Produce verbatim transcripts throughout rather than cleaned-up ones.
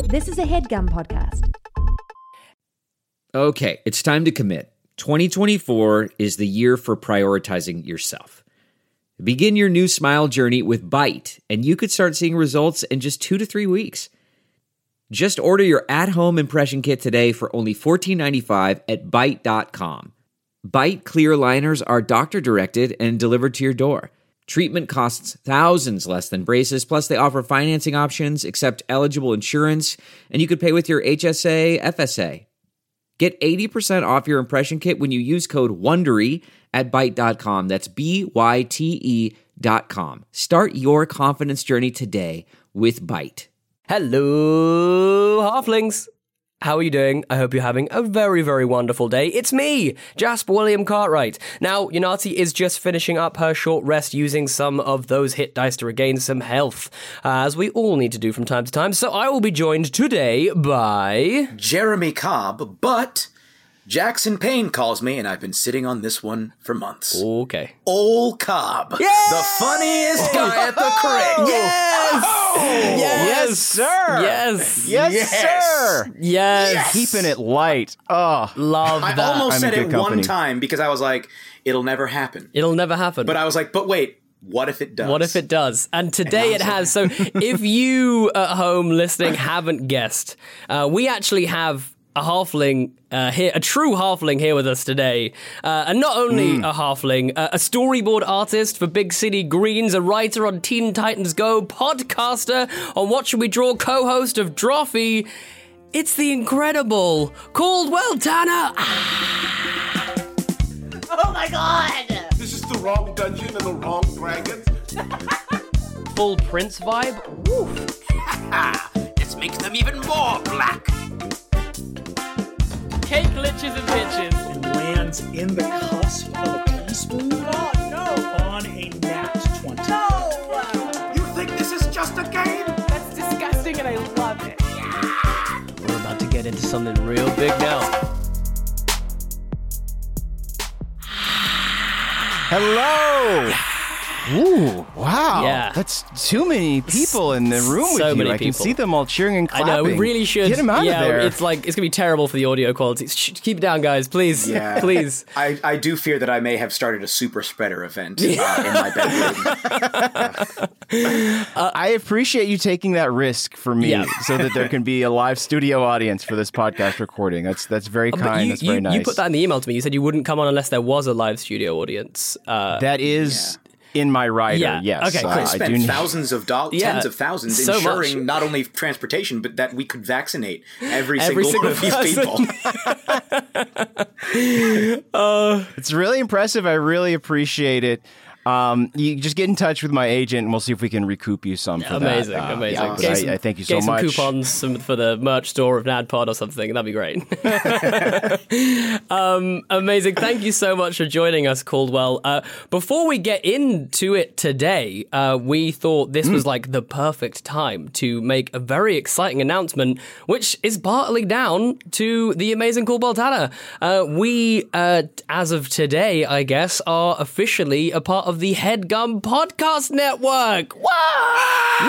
This is a HeadGum podcast. Okay, it's time to commit. twenty twenty-four is the year for prioritizing yourself. Begin your new smile journey with Byte, and you could start seeing results in just two to three weeks. Just order your at-home impression kit today for only fourteen ninety-five at byte dot com. Byte clear aligners are doctor-directed and delivered to your door. Treatment costs thousands less than braces, plus they offer financing options, accept eligible insurance, and you could pay with your H S A, F S A. Get eighty percent off your impression kit when you use code WONDERY at byte dot com. That's B Y T E dot com. Start your confidence journey today with Byte. Hello, Halflings. How are you doing? I hope you're having a very, very wonderful day. It's me, Jasper William Cartwright. Now, Yanati is just finishing up her short rest using some of those hit dice to regain some health, uh, as we all need to do from time to time. So I will be joined today by... Jeremy Cobb, but Jackson Payne calls me, and I've been sitting on this one for months. Okay. Old Cobb. Yes! The funniest guy at the crick. Yes! Oh! Yes! Yes, sir! Yes! Yes, Yes! sir! Yes! Yes! Keeping it light. Oh, Love I that. almost I'm said in it good one company. time because I was like, it'll never happen. It'll never happen. But I was like, but wait, what if it does? What if it does? And today it has. So if you at home listening haven't guessed, uh, we actually have a halfling uh, here, a true halfling here with us today. Uh, and not only Mm. a halfling, uh, a storyboard artist for Big City Greens, a writer on Teen Titans Go, podcaster on What Should We Draw, co-host of Drawfee. It's the incredible Caldwell Tanner. Oh my god! This is the wrong dungeon and the wrong dragons. Full Prince vibe. Woof. Let's make them even more black. Cake glitches and bitches. and lands in the cusp of a teaspoon Oh no! on a nat twenty. No! You think this is just a game? That's disgusting and I love it. We're about to get into something real big now. hello! Ooh, wow. Yeah. That's too many people in the room with So you. many I can people. see them all cheering and I clapping. know, we really should. Get them out yeah, of there. it's like, it's going to be terrible for the audio quality. Shh, keep it down, guys, please. Yeah. Please. I, I do fear that I may have started a super spreader event uh, in my bedroom. I appreciate you taking that risk for me Yeah. so that there can be a live studio audience for this podcast recording. That's that's very But kind. you, that's very you, nice. you put that in the email to me. You said you wouldn't come on unless there was a live studio audience. Uh, That is in my rider, Yeah. yes. Okay, Uh, cool. I I spent do need- thousands of dollars, Yeah, tens of thousands, so ensuring much. not only transportation, but that we could vaccinate every, Every single, one single of these person. people. It's really impressive. I really appreciate it. Um, you just get in touch with my agent, and we'll see if we can recoup you some for amazing, that. Uh, amazing. yeah, but Get I, some- I thank you so Get some much. coupons some, for the merch store of NADPod or something. That'd be great. um, amazing. Thank you so much for joining us, Caldwell. Uh, before we get into it today, uh, we thought this was like the perfect time to make a very exciting announcement, which is partly down to the amazing Caldwell Tanner. Uh, we, uh, as of today, I guess, are officially a part of the HeadGum Podcast Network. Wow!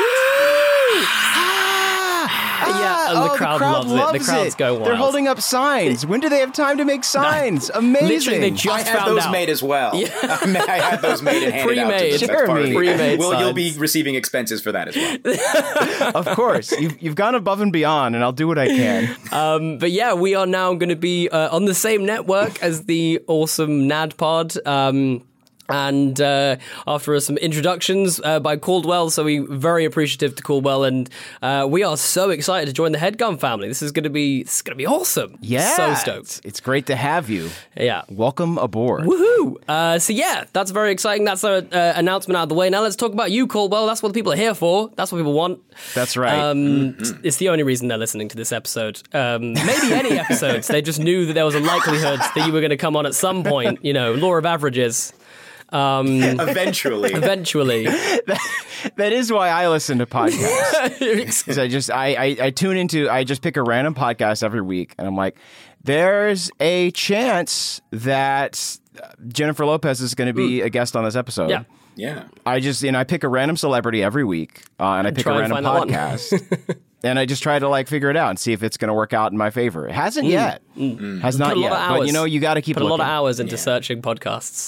Yeah, and the oh, crowd loves it. The crowds it. go wild. They're holding up signs. When do they have time to make signs? Amazing. Literally, they just I had found those out. made as well. I had those made and handed out to Pre-made. them. That's part of Jeremy. the- Pre-made Well, you'll be signs. receiving expenses for that as well. Of course. You've, you've gone above and beyond, and I'll do what I can. Um, but yeah, we are now going to be uh, on the same network as the awesome NADPod. Um, And uh, after some introductions uh, by Caldwell, so we very appreciative to Caldwell, and uh, we are so excited to join the HeadGum family. This is going to be this is going to be awesome. Yeah. So stoked. It's, it's great to have you. Yeah. Welcome aboard. Woohoo! Uh, so yeah, that's very exciting. That's our uh, announcement out of the way. Now let's talk about you, Caldwell. That's what the people are here for. That's what people want. That's right. Um, It's the only reason they're listening to this episode. Um, maybe any episodes. They just knew that there was a likelihood that you were going to come on at some point. You know, law of averages. Um, Eventually. eventually. That is why I listen to podcasts. Because I just I, I I tune into I just pick a random podcast every week, and I'm like, there's a chance that Jennifer Lopez is going to be a guest on this episode. Yeah. Yeah. I just you know I pick a random celebrity every week, uh, and I pick a try and random find that one. podcast. and I just try to like figure it out and see if it's going to work out in my favor. It hasn't mm. yet. Mm. Has not Put a yet. lot of hours. But you know, you got to keep Put looking. a lot of hours into yeah. searching podcasts.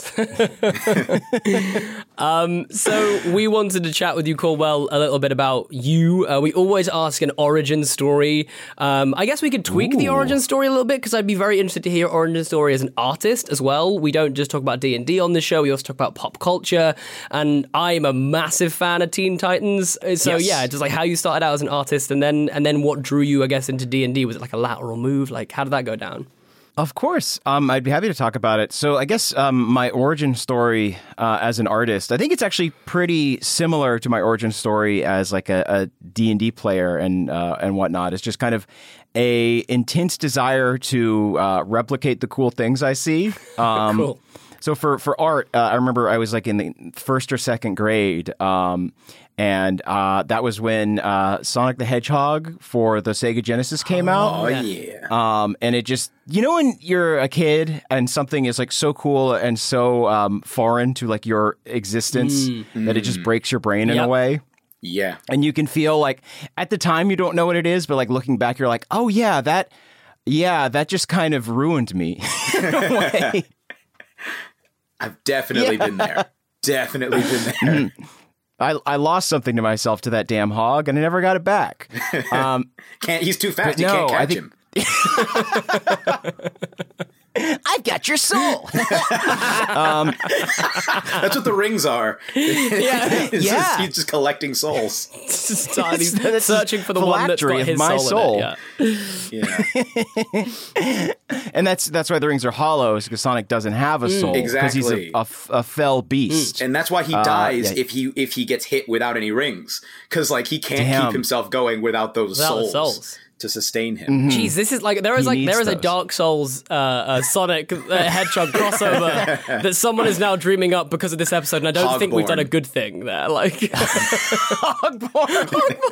um, so we wanted to chat with you, Caldwell, a little bit about you. Uh, we always ask an origin story. Um, I guess we could tweak Ooh. the origin story a little bit because I'd be very interested to hear your origin story as an artist as well. We don't just talk about D and D on this show. We also talk about pop culture. And I'm a massive fan of Teen Titans. So yes. yeah, just like how you started out as an artist and then and then what drew you, I guess, into D and D. Was it like a lateral move? Like, how did that go down? Of course. Um, I'd be happy to talk about it. So I guess um, my origin story uh, as an artist, I think it's actually pretty similar to my origin story as like a, a D and D player and uh, and whatnot. It's just kind of a intense desire to uh, replicate the cool things I see. Um, cool. So for, for art, uh, I remember I was like in the first or second grade, um, and uh, that was when uh, Sonic the Hedgehog for the Sega Genesis came oh, out. Oh, yeah. Um, and it just, you know when you're a kid and something is like so cool and so um, foreign to like your existence mm. that it just breaks your brain in yep. a way? Yeah. And you can feel like, at the time you don't know what it is, but like looking back, you're like, oh yeah, that, yeah, that just kind of ruined me in a way. I've definitely yeah. been there. Definitely been there. I, I lost something to myself to that damn hog, and I never got it back. Um, can't he's too fast. You no, can't catch think, him. I've got your soul. um, That's what the rings are. Yeah, he's, yeah. Just, he's just collecting souls. He's searching for the one that's got his my soul. soul. In it. Yeah. yeah. And that's that's why the rings are hollow, because Sonic doesn't have a soul. Mm, exactly. Because he's a, a, a fell beast. Mm. And that's why he dies uh, yeah. if he if he gets hit without any rings. Because like he can't Damn. keep himself going without those without souls. souls. To sustain him. Mm-hmm. Jeez, this is like there is He like there is those. a Dark Souls uh, uh, Sonic uh, Hedgehog crossover that someone is now dreaming up because of this episode, and I don't Hogborn. think we've done a good thing there. Like Hogborn.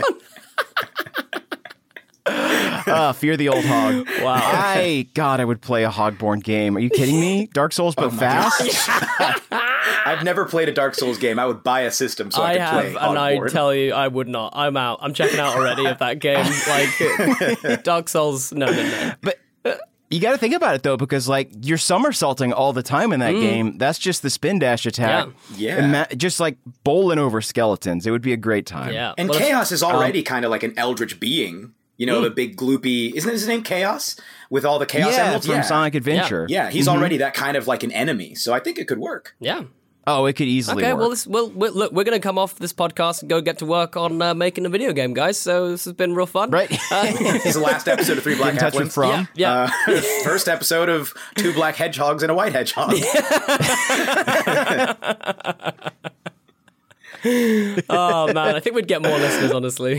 uh, fear the old hog. Wow. I God, I would play a Hogborn game. Are you kidding me? Dark Souls, but oh fast. I've never played a Dark Souls game. I would buy a system so I, I could have, play and Hogborn. I tell you, I would not. I'm out. I'm checking out already of that game. Like Dark Souls, no, no, no. But you got to think about it though, because like you're somersaulting all the time in that mm. game. That's just the spin dash attack. Yeah, yeah. Ma- just like bowling over skeletons. It would be a great time. Yeah, and well, Chaos is already um, kind of like an eldritch being. You know, mm. the big gloopy. Isn't his name Chaos with all the Chaos yeah, emeralds? from Yeah, Sonic Adventure. Yeah, yeah he's mm-hmm. already that kind of like an enemy. So I think it could work. Yeah. Oh, it could easily okay, work. well, this, well, we look, we're going to come off this podcast and go get to work on uh, making a video game, guys. So this has been real fun. Right. Uh, this is the last episode of Three Black Get in touch with Halflings. From. Yeah. yeah. Uh, first episode of Two Black Hedgehogs and a White Hedgehog. Oh, man. I think we'd get more listeners, honestly.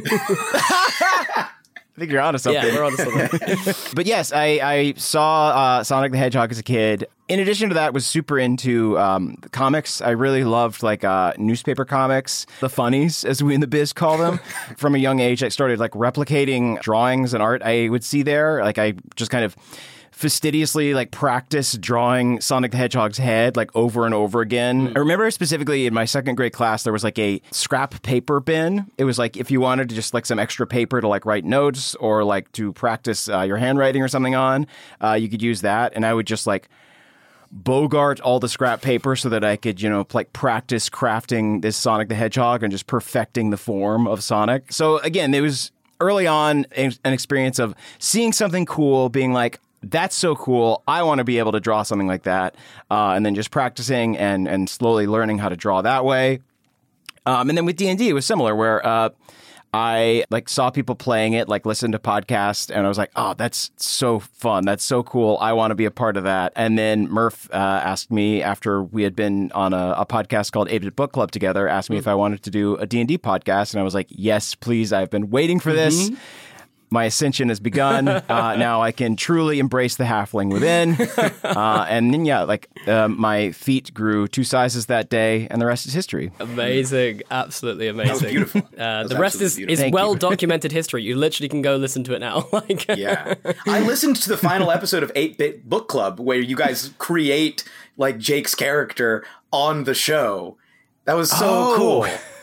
I think you're onto something. Yeah, we're onto something. But yes, I, I saw uh, Sonic the Hedgehog as a kid. In addition to that, was super into um, comics. I really loved like uh, newspaper comics, the funnies, as we in the biz call them. From a young age, I started like replicating drawings and art I would see there. Like I just kind of fastidiously like practice drawing Sonic the Hedgehog's head like over and over again. Mm. I remember specifically in my second grade class, there was like a scrap paper bin. It was like if you wanted to just like some extra paper to like write notes or like to practice uh, your handwriting or something on, uh, you could use that. And I would just like bogart all the scrap paper so that I could, you know, like practice crafting this Sonic the Hedgehog and just perfecting the form of Sonic. So again, it was early on an experience of seeing something cool, being like, that's so cool. I want to be able to draw something like that. Uh, and then just practicing and, and slowly learning how to draw that way. Um, and then with D and D, it was similar where uh, I like saw people playing it, like listened to podcasts, and I was like, oh, that's so fun. That's so cool. I want to be a part of that. And then Murph uh, asked me after we had been on a, a podcast called eight-Bit Book Club together, asked me mm-hmm. if I wanted to do a D and D podcast. And I was like, yes, please. I've been waiting for this. Mm-hmm. My ascension has begun. Uh, now I can truly embrace the halfling within. Uh, and then, yeah, like uh, my feet grew two sizes that day, and the rest is history. Amazing. Absolutely amazing. That was beautiful. Uh, that was the rest is, is well-documented history. You literally can go listen to it now. Like, yeah. I listened to the final episode of eight-Bit Book Club where you guys create like Jake's character on the show. That was so oh. cool.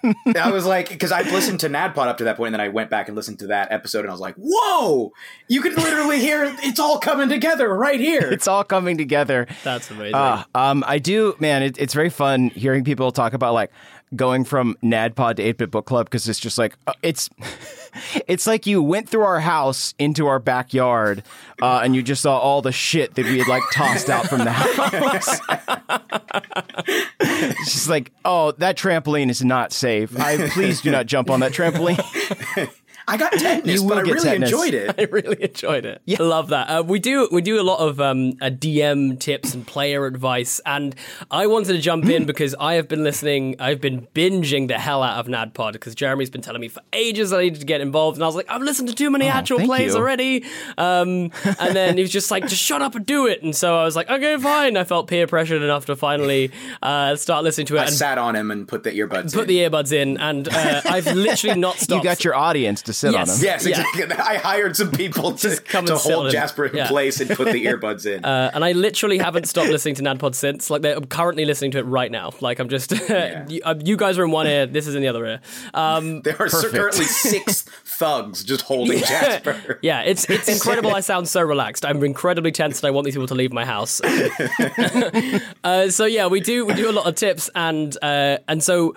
I was like, because I'd listened to NADPOD up to that point, and then I went back and listened to that episode, and I was like, whoa, you could literally hear it's all coming together right here. It's all coming together. That's amazing. Uh, um, I do, man, it, it's very fun hearing people talk about like going from NADPOD to eight-Bit Book Club, because it's just like, uh, it's it's like you went through our house into our backyard uh, and you just saw all the shit that we had like tossed out from the house. It's just like, oh, that trampoline is not safe. I please do not jump on that trampoline. I got tetanus, but I really tetanus. enjoyed it. I really enjoyed it. Yeah. I love that. Uh, we do we do a lot of um, uh, D M tips and player advice, and I wanted to jump in because I have been listening, I've been binging the hell out of NADPOD because Jeremy's been telling me for ages I needed to get involved, and I was like, I've listened to too many Oh, actual thank plays you. already. Um, and then he was just like, just shut up and do it. And so I was like, okay, fine. I felt peer pressured enough to finally uh, start listening to it. I and sat on him and put the earbuds put in. the earbuds in, and uh, I've literally not stopped. You got your audience to sit Yes. on them. Yes, Yeah. exactly. I hired some people to, Just come to and sit on hold him. Jasper in Yeah. place and put the earbuds in. Uh, and I literally haven't stopped listening to NADPOD since. Like, I'm currently listening to it right now. Like, I'm just... you, uh, you guys are in one ear, this is in the other ear. Um, there are perfect. currently six thugs just holding Jasper. yeah, it's it's incredible. I sound so relaxed. I'm incredibly tense, and I want these people to leave my house. uh, so, yeah, we do we do a lot of tips, and uh, and so...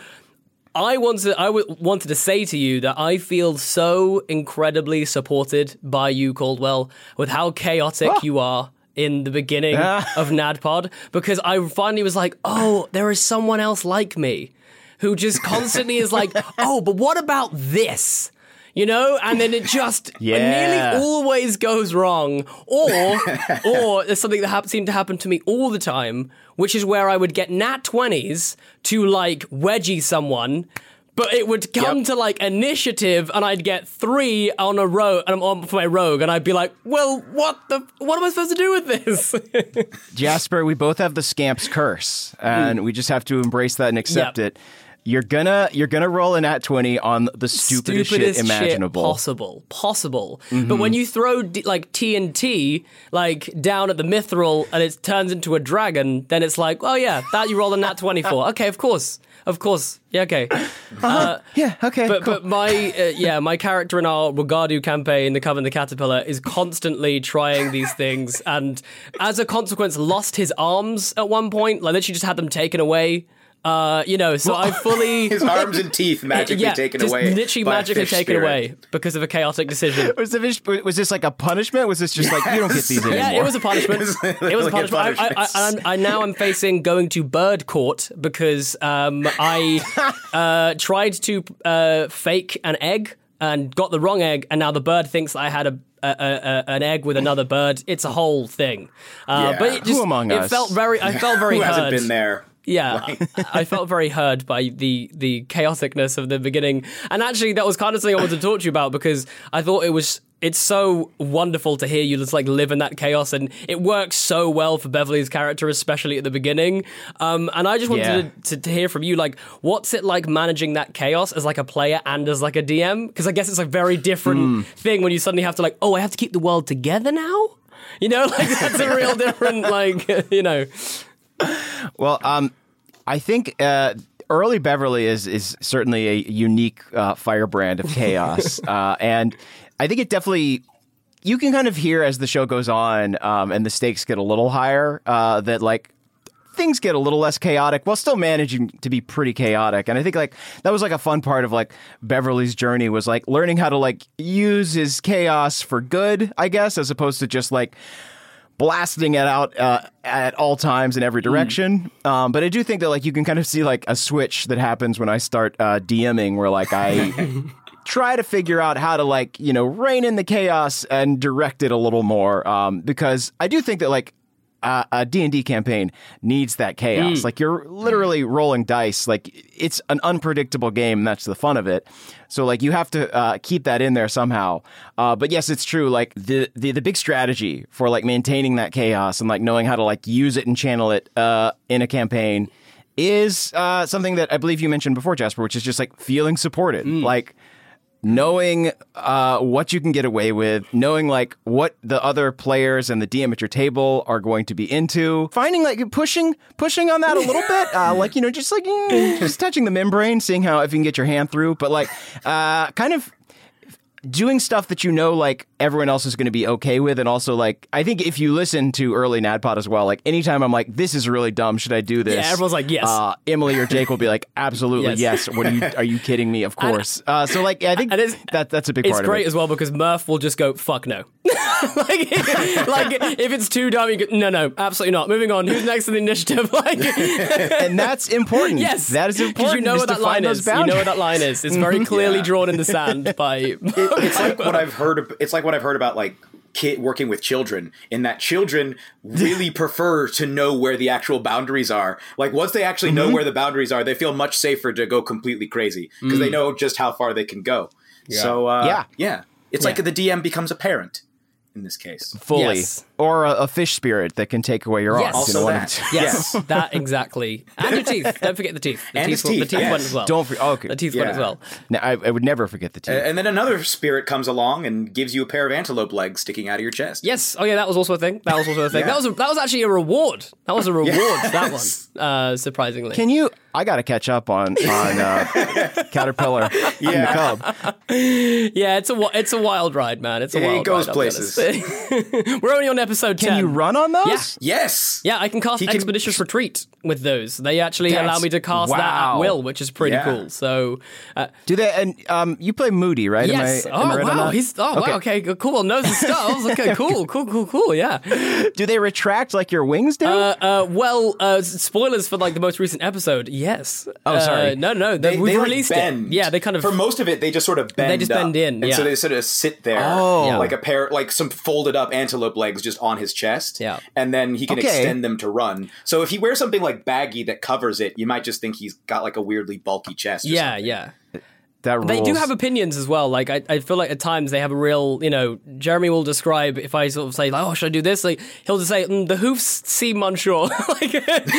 I wanted, I w- wanted to say to you that I feel so incredibly supported by you, Caldwell, with how chaotic Oh. you are in the beginning of NADPOD, because I finally was like, oh, there is someone else like me who just constantly is like, oh, but what about this? You know, and then it just Yeah. nearly always goes wrong, or or there's something that hap- seemed to happen to me all the time, which is where I would get nat twenties to like wedgie someone, but it would come Yep. to like initiative, and I'd get three on a row, and I'm on for my rogue, and I'd be like, well, what the, what am I supposed to do with this? Jasper, we both have the Scamp's curse, and we just have to embrace that and accept Yep. it. You're gonna you're gonna roll an at twenty on the stupidest, shit imaginable. possible, possible. But when you throw d- like T N T like down at the mithril and it turns into a dragon, then it's like, oh yeah, that you rolled a nat twenty for. Okay, of course, of course, yeah, okay. Uh, Yeah, okay. but cool. but my uh, yeah, my character in our Wagadu campaign, The Coven the Caterpillar, is constantly trying these things, and as a consequence, lost his arms at one point. Like literally, just had them taken away. Uh, you know, so I fully His arms and teeth magically yeah, taken just away. literally by a magically fish taken spirit. away because of a chaotic decision. was, the fish, was this like a punishment? Was this just like, you don't get these anymore? Yeah, it was a punishment. It was a Like a punishment. I, I, punishment. I, I'm- I now am facing going to bird court because um, I uh, tried to uh, fake an egg and got the wrong egg, and now the bird thinks that I had a. A, a, a, an egg with another bird. It's a whole thing. Uh, Yeah. but it Who just among it us? felt very. I felt very Who hurt. hasn't been there? Yeah, I, I felt very heard by the the chaoticness of the beginning, and actually that was kind of something I wanted to talk to you about because I thought it was it's so wonderful to hear you just like live in that chaos, and it works so well for Beverly's character, especially at the beginning. Um, and I just wanted Yeah. to, to, to hear from you, like, what's it like managing that chaos as like a player and as like a D M? Because I guess it's a very different thing when you suddenly have to like, oh, I have to keep the world together now. You know, like that's a real different, like, you know. Well, um, I think uh, early Beverly is is certainly a unique uh, firebrand of chaos, uh, and I think it definitely. You can kind of hear as the show goes on, um, and the stakes get a little higher, uh, that like things get a little less chaotic while still managing to be pretty chaotic. And I think like that was like a fun part of like Beverly's journey was like learning how to like use his chaos for good, I guess, as opposed to just like blasting it out uh, at all times in every direction. Mm. Um, but I do think that like you can kind of see like a switch that happens when I start uh, DMing where like I try to figure out how to like, you know, rein in the chaos and direct it a little more. Um, because I do think that like uh, a D and D campaign needs that chaos. Mm. Like you're literally rolling dice. Like it's an unpredictable game. That's the fun of it. So like you have to uh, keep that in there somehow. Uh, but yes, it's true. Like the, the the big strategy for like maintaining that chaos and like knowing how to like use it and channel it uh, in a campaign is uh, something that I believe you mentioned before, Jasper, which is just like feeling supported. Mm. Like knowing uh, what you can get away with, knowing like what the other players and the D M at your table are going to be into, finding like pushing pushing on that a little bit, uh, like you know, just like mm, just touching the membrane, seeing how if you can get your hand through, but like uh, kind of doing stuff that you know like everyone else is going to be okay with. And also like I think if you listen to early NADPOD as well, like anytime I'm like, this is really dumb, should I do this? Yeah, everyone's like, yes. Uh, Emily or Jake will be like, absolutely Yes. yes. What are you are you kidding me? Of course. Uh, so like I think And it's- that that's a big It's part great of it. as well because Murph will just go, fuck no. like, like, if it's too dumb, you go, no, no, absolutely not. Moving on. Who's next in the initiative? Like, And that's important. yes. That is Because important. you know is what to that line find those is. You know what boundaries. that line is. It's very clearly Yeah. drawn in the sand by... It- it's like what I've heard. Of, it's like what I've heard about like kid working with children. In that children really prefer to know where the actual boundaries are. Like once they actually know where the boundaries are, they feel much safer to go completely crazy because they know just how far they can go. So uh, Yeah. yeah, it's like the D M becomes a parent in this case. Fully. Yes. Or a, a fish spirit that can take away your Yes. arms. You know, Also one of that. the two. Yes, that exactly. And your teeth. Don't forget the teeth. The And teeth, his will- the teeth, teeth yes. went as well. Don't for- oh, okay. The teeth went Yeah. as well. No, I, I would never forget the teeth. And then another spirit comes along and gives you a pair of antelope legs sticking out of your chest. Yes. Oh, yeah. That was also a thing. That was also a thing. Yeah. That was a, that was actually a reward. That was a reward. That one. Yes. Uh, surprisingly. Can you? I got to catch up on on uh, Caterpillar and the Cub. yeah, it's a wi- it's a wild ride, man. It's a It wild goes ride. I'll be places. honest. We're only on episode ten. Can you run on those? Yeah. Yes. Yeah, I can cast He can- Expeditious Retreat with those. They actually That's- allow me to cast that at wow. will, which is pretty Yeah. cool. So, uh, Do they? And um, you play Moody, right? Am yes. I, am I oh, right on wow. that? He's, oh, wow. Okay, good, cool. Knows his stuff. Okay, cool, cool, cool, cool. Yeah. Do they retract like your wings do? Uh, uh, well, uh, spoilers for like the most recent episode. Yes. Oh, Uh, sorry. no, no. They, They, we've they like, released bend. it. Yeah, they kind of. for most of it they just sort of bend. They just bend up. in, and yeah. so they sort of sit there, Oh. Yeah. like a pair, like some folded up antelope legs just on his chest. Yeah. and then he can Okay. extend them to run. So if he wears something like baggy that covers it, you might just think he's got like a weirdly bulky chest. Or yeah, something. yeah. that rules. They do have opinions as well. Like I, I feel like at times they have a real, you know, Jeremy will describe if I sort of say like, oh, should I do this? Like he'll just say mm, the hoofs seem unsure. Like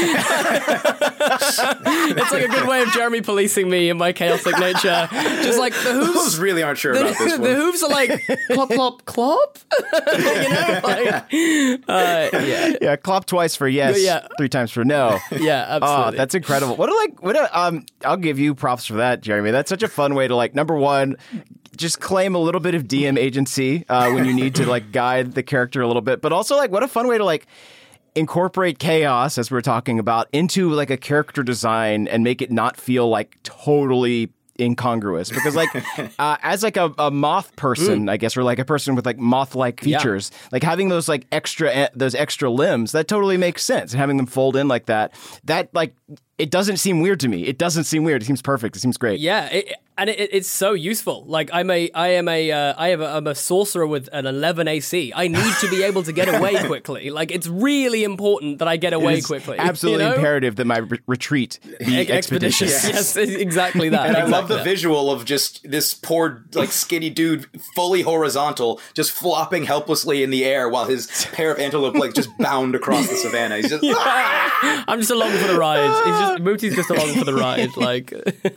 it's like a good way of Jeremy policing me and my chaotic nature. Just like the Those hooves. really aren't sure about this the one. hooves are like clop clop clop. You know, like uh, yeah, Yeah, clap twice for yes, Yeah. three times for no. yeah, Oh, absolutely. that's incredible. What a like what a um I'll give you props for that, Jeremy. That's such a fun way to like number one, just claim a little bit of D M agency uh, when you need to like guide the character a little bit, but also like what a fun way to like incorporate chaos, as we we're talking about, into like a character design and make it not feel like totally incongruous. Because like uh, as like a, a moth person, I guess, or like a person with like moth-like features, like having those like extra those extra limbs, that totally makes sense. And having them fold in like that, that like it doesn't seem weird to me. It doesn't seem weird. It seems perfect. It seems great. Yeah, it, and it, it's so useful. Like I'm a, I am a, uh, I have a, I'm a sorcerer with an eleven A C. I need to be able to get away quickly. Like it's really important that I get away It's quickly. absolutely you know? imperative that my re- retreat be E- expeditious. Yes, exactly that. And I exactly love the that. visual of just this poor, like, skinny dude, fully horizontal, just flopping helplessly in the air while his pair of antelope legs just bound across the savannah. He's just, I'm just along for the ride. It's just Mooty's just along for the ride. Like,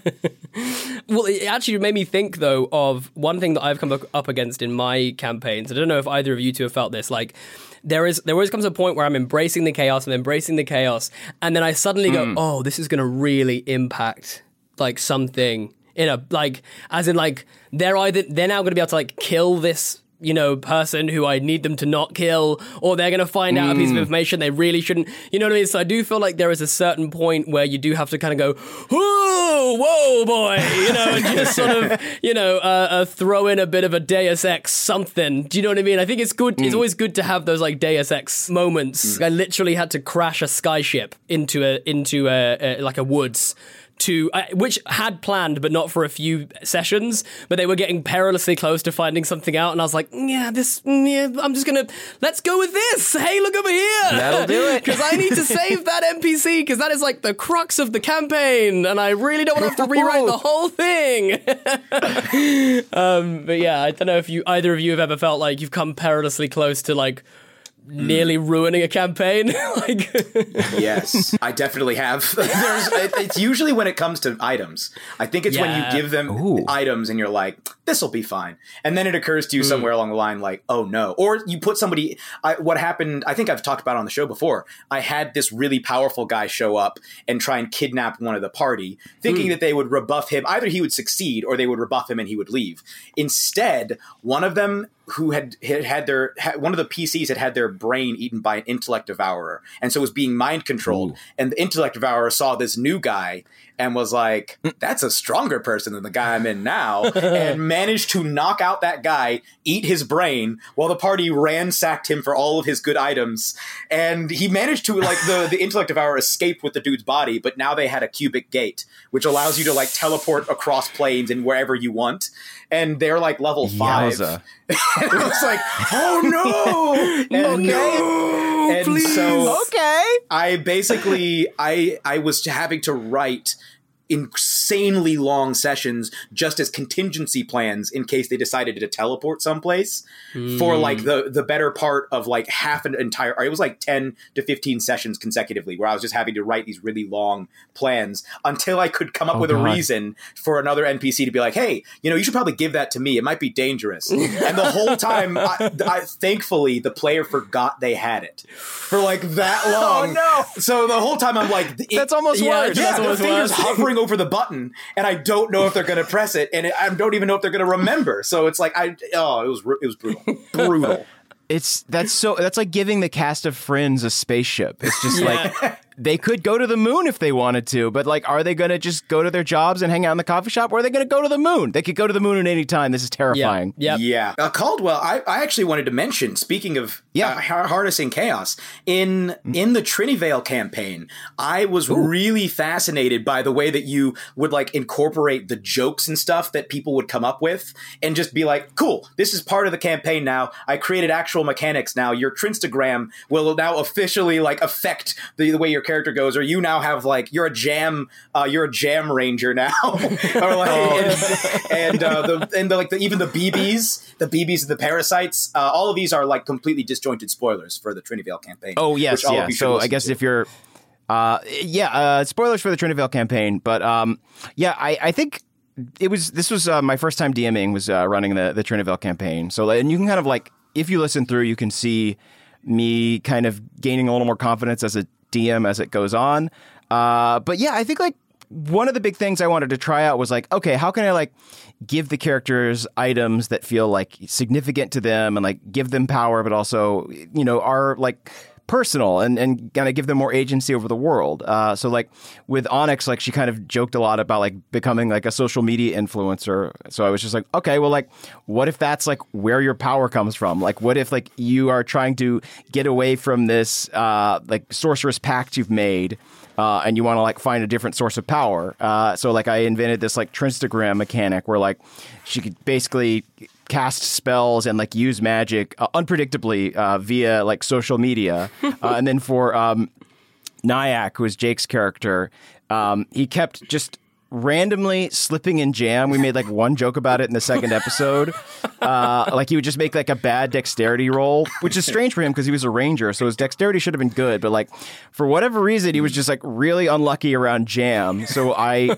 well, it actually made me think though of one thing that I've come up against in my campaigns. I don't know if either of you two have felt this. Like, there is there always comes a point where I'm embracing the chaos, I'm embracing the chaos, and then I suddenly go, oh, this is going to really impact like something in a like, as in like they're either they're now going to be able to like kill this, you know, person who I need them to not kill, or they're going to find out a piece of information they really shouldn't. You know what I mean? So I do feel like there is a certain point where you do have to kind of go, whoa, whoa, boy, you know, and just sort of, you know, uh, uh, throw in a bit of a Deus Ex something. Do you know what I mean? I think it's good. It's always good to have those like Deus Ex moments. I literally had to crash a skyship into a into a, a like a woods. To uh, which had planned, but not for a few sessions. But they were getting perilously close to finding something out, and I was like, "Yeah, this. Yeah, I'm just gonna let's go with this. Hey, look over here. That'll do it. Because I need to save that N P C because that is like the crux of the campaign, and I really don't want to have to rewrite the whole thing." um, but yeah, I don't know if you either of you have ever felt like you've come perilously close to like nearly ruining a campaign. Like, Yes, I definitely have. There's, it, it's usually when it comes to items. I think it's Yeah. when you give them Ooh. items and you're like, this will be fine. And then it occurs to you somewhere along the line, like, oh no. Or you put somebody, I, what happened, I think I've talked about it on the show before. I had this really powerful guy show up and try and kidnap one of the party, thinking that they would rebuff him. Either he would succeed or they would rebuff him and he would leave. Instead, one of them who had had, had their had, one of the P Cs had had their brain eaten by an intellect devourer, and so was being mind controlled. Ooh. And the intellect devourer saw this new guy and was like, "That's a stronger person than the guy I'm in now," and managed to knock out that guy, eat his brain, while the party ransacked him for all of his good items. And he managed to like the the intellect devourer escaped with the dude's body, but now they had a cubic gate, which allows you to like teleport across planes and wherever you want. And they're like level five. Yowza. And it was like, oh no, and, no, and please. so Okay. I basically I I was having to write insanely long sessions just as contingency plans in case they decided to teleport someplace mm. for like the the better part of like half an entire, it was like ten to fifteen sessions consecutively where I was just having to write these really long plans until I could come up oh, with God. a reason for another N P C to be like, hey, you know, you should probably give that to me. It might be dangerous. And the whole time, I, I, thankfully, the player forgot they had it for like that long. Oh, no. So the whole time I'm like, it, That's almost Yeah, worse. yeah, That's the almost finger's worse. hovering over the button, and I don't know if they're going to press it, and I don't even know if they're going to remember. So it's like, I oh, it was it was brutal, brutal. It's that's so that's like giving the cast of Friends a spaceship. It's just Yeah. like they could go to the moon if they wanted to, but like, are they going to just go to their jobs and hang out in the coffee shop, or are they going to go to the moon? They could go to the moon at any time. This is terrifying. Yeah. Yep. Yeah, uh, Caldwell. I, I actually wanted to mention. Speaking of Yeah. uh, har- harnessing chaos in in the Trinivale campaign, I was really fascinated by the way that you would like incorporate the jokes and stuff that people would come up with, and just be like, "Cool, this is part of the campaign now. I created actual mechanics now. Your Trinstagram will now officially like affect the, the way your character goes, or you now have like you're a jam, uh, you're a jam ranger now, or like and, and uh, the and the, like the, even the B Bs, the B Bs and the parasites, uh, all of these are like completely disjointed spoilers for the Trinivale campaign. Oh yes, which all of yeah. you should So I listen guess to. if you're, uh, yeah, uh, spoilers for the Trinivale campaign, but um, yeah, I, I think it was this was uh, my first time DMing was uh, running the the Trinivale campaign. So and you can kind of like if you listen through, you can see me kind of gaining a little more confidence as a D M as it goes on. Uh, but yeah, I think like one of the big things I wanted to try out was like, okay, how can I like give the characters items that feel like significant to them and like give them power, but also, you know, are like personal and, and kind of give them more agency over the world. Uh, so like with Onyx, like she kind of joked a lot about like becoming like a social media influencer. So I was just like, okay, well, like what if that's like where your power comes from? Like what if like you are trying to get away from this uh, like sorceress pact you've made uh, and you want to like find a different source of power. Uh, so like I invented this like Trinstagram mechanic where like she could basically cast spells and like use magic uh, unpredictably uh, via like social media. uh, and then for um, Nyack, who is Jake's character, um, he kept just randomly slipping in jam. We made like one joke about it in the second episode. Uh, like he would just make like a bad dexterity roll, which is strange for him because he was a ranger, so his dexterity should have been good. But like for whatever reason, he was just like really unlucky around jam. So I,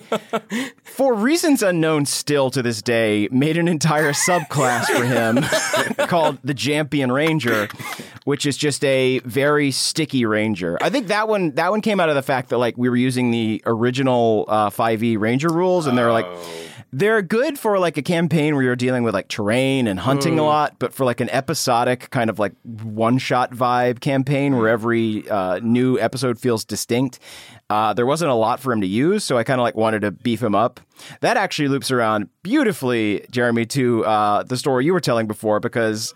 for reasons unknown still to this day, made an entire subclass for him called the Jampion Ranger, which is just a very sticky ranger. I think that one that one came out of the fact that like we were using the original uh, five E ranger rules, and they're like they're good for like a campaign where you're dealing with like terrain and hunting mm. a lot, but for like an episodic kind of like one shot vibe campaign where every uh, new episode feels distinct, uh, there wasn't a lot for him to use. So I kind of like wanted to beef him up. That actually loops around beautifully, Jeremy, to uh, the story you were telling before, because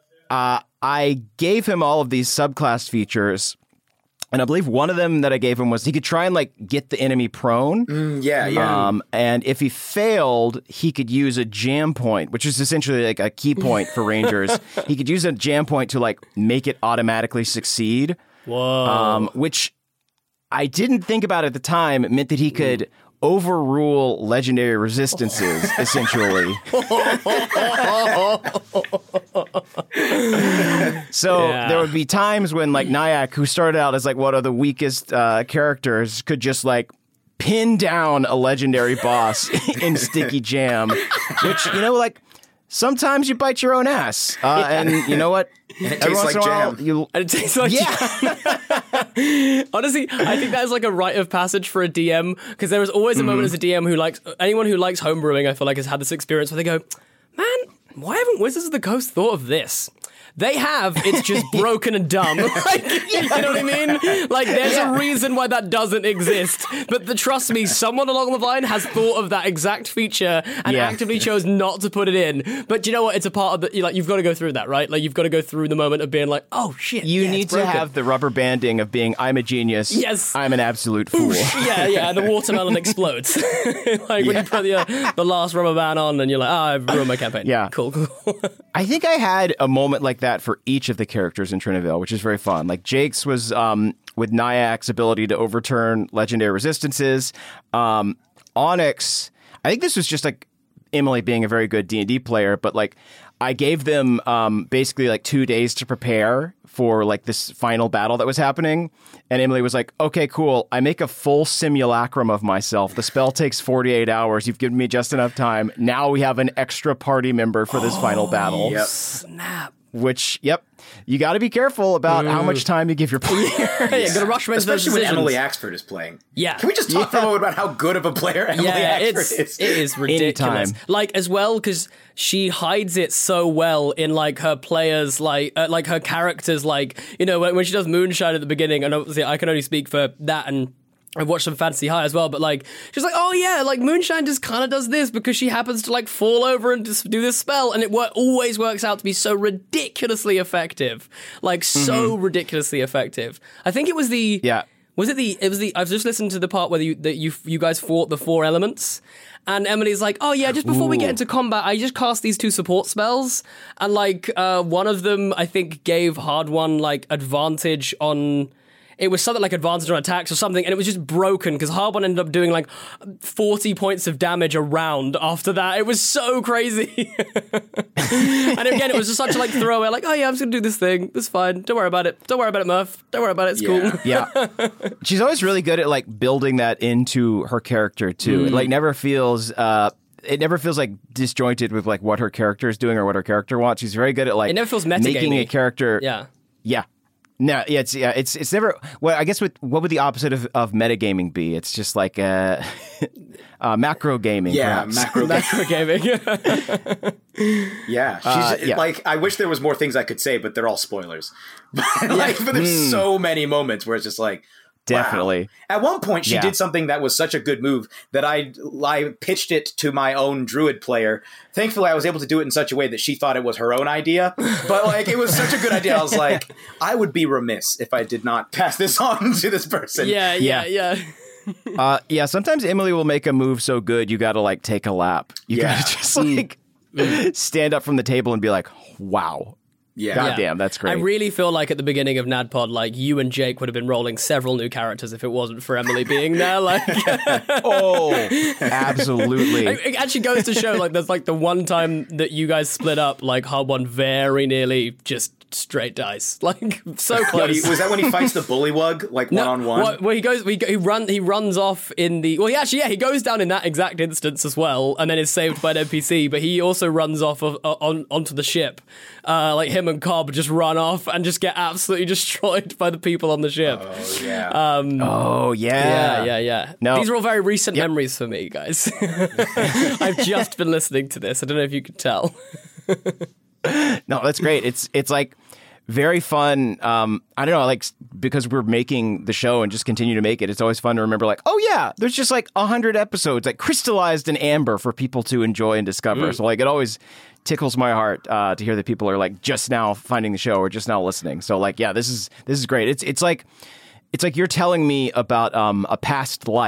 uh, I gave him all of these subclass features. And I believe one of them that I gave him was he could try and like get the enemy prone. Mm, yeah, yeah. Um, and if he failed, he could use a jam point, which is essentially like a key point for rangers. He could use a jam point to like make it automatically succeed. Whoa. Um, which I didn't think about at the time. It meant that he could overrule legendary resistances, essentially. So Yeah. there would be times when like Nyack, who started out as like one of the weakest uh, characters, could just like pin down a legendary boss in Sticky Jam, which, you know, like sometimes you bite your own ass. Uh, and you know what? And it Every tastes once like in a while, jam. you, And it tastes like yeah. Honestly, I think that's like a rite of passage for a D M, because there is always a moment as a D M who likes anyone who likes homebrewing. I feel like has had this experience where they go, "Man, why haven't Wizards of the Coast thought of this?" They have. It's just broken and dumb. Like, you know what I mean? Like, there's a reason why that doesn't exist. But the, trust me, someone along the line has thought of that exact feature and Yeah. actively chose not to put it in. But you know what? It's a part of the. Like, you've got to go through that, right? Like, you've got to go through the moment of being like, "Oh shit." You yeah, need it's to broken. have the rubber banding of being, I'm a genius. Yes. I'm an absolute fool. Yeah, yeah, and the watermelon explodes. Like when you put the, the last rubber band on and you're like, ah, I've ruined my campaign. Yeah. Cool, cool. I think I had a moment like that for each of the characters in Triniville, which is very fun. Like Jake's was um, with Nyack's ability to overturn legendary resistances. Um, Onyx, I think this was just like Emily being a very good D and D player, but like I gave them um, basically like two days to prepare for like this final battle that was happening. And Emily was like, okay, cool. I make a full simulacrum of myself. The spell takes forty-eight hours. You've given me just enough time. Now we have an extra party member for this final battle. Yep. Snap. Which, yep, you got to be careful about how much time you give your players. Yeah, gonna rush into those Especially when decisions. Emily Axford is playing. Yeah. Can we just talk for a moment about how good of a player Emily Yeah, Axford it's, is? it is ridiculous. Anytime. Like, as well, because she hides it so well in, like, her players, like, uh, like her characters, like, you know, when, when she does Moonshine at the beginning, and obviously I can only speak for that, and I've watched some Fantasy High as well, but like, she's like, oh yeah, like Moonshine just kind of does this because she happens to like fall over and just do this spell, and it wor- always works out to be so ridiculously effective. Like, so ridiculously effective. I think it was the... Yeah. Was it the? It was the. I've just listened to the part where you that you you guys fought the four elements, and Emily's like, "Oh yeah, just before we get into combat, I just cast these two support spells, and like uh, one of them, I think, gave Hard One like advantage on." It was something like advantage on attacks or something, and it was just broken because Hard One ended up doing like forty points of damage a round after that. It was so crazy. And again, it was just such a like throwaway, like, oh yeah, I'm just gonna do this thing. It's fine. Don't worry about it. Don't worry about it, Murph. Don't worry about it. It's Yeah. cool. Yeah. She's always really good at like building that into her character too. It like never feels uh it never feels like disjointed with like what her character is doing or what her character wants. She's very good at like It never feels making metagamey. a character. Yeah. Yeah. No, yeah, it's yeah, it's it's never. Well, I guess what what would the opposite of, of metagaming be? It's just like uh, uh macro gaming. Yeah, perhaps. macro. Macro gaming. Yeah, she's Uh, yeah. like, I wish there was more things I could say, but they're all spoilers. Like, but there's so many moments where it's just like, wow. Definitely. At one point, she Yeah. did something that was such a good move that I I pitched it to my own druid player. Thankfully, I was able to do it in such a way that she thought it was her own idea. But like, it was such a good idea. I was like, I would be remiss if I did not pass this on to this person. Yeah, yeah, yeah. Uh, yeah. Sometimes Emily will make a move so good you got to like take a lap. You Yeah. got to just like stand up from the table and be like, wow. Yeah. God Yeah. damn, that's great. I really feel like at the beginning of NADPOD, like you and Jake would have been rolling several new characters if it wasn't for Emily being there. Like, oh, absolutely. it actually goes to show, like, there's like the one time that you guys split up, like Hard One very nearly just straight dice, like so When close. he- was that when he fights the bullywug, like one on one? Well, well, he goes, he, he run, he runs off in the. Well, he actually, yeah, he goes down in that exact instance as well, and then is saved by an N P C. But he also runs off of, uh, on onto the ship. Uh, like him and Cobb just run off and just get absolutely destroyed by the people on the ship. Oh yeah. oh Yeah, yeah. yeah, yeah. No. These are all very recent memories for me, guys. I've just been listening to this. I don't know if you could tell. No, that's great. It's it's like very fun. Um, I don't know, like because we're making the show and just continue to make it. It's always fun to remember, like, oh yeah, there's just like a hundred episodes, like crystallized in amber for people to enjoy and discover. So like, it always tickles my heart uh, to hear that people are like just now finding the show or just now listening. So like, yeah, this is this is great. It's it's like it's like you're telling me about um, a past life.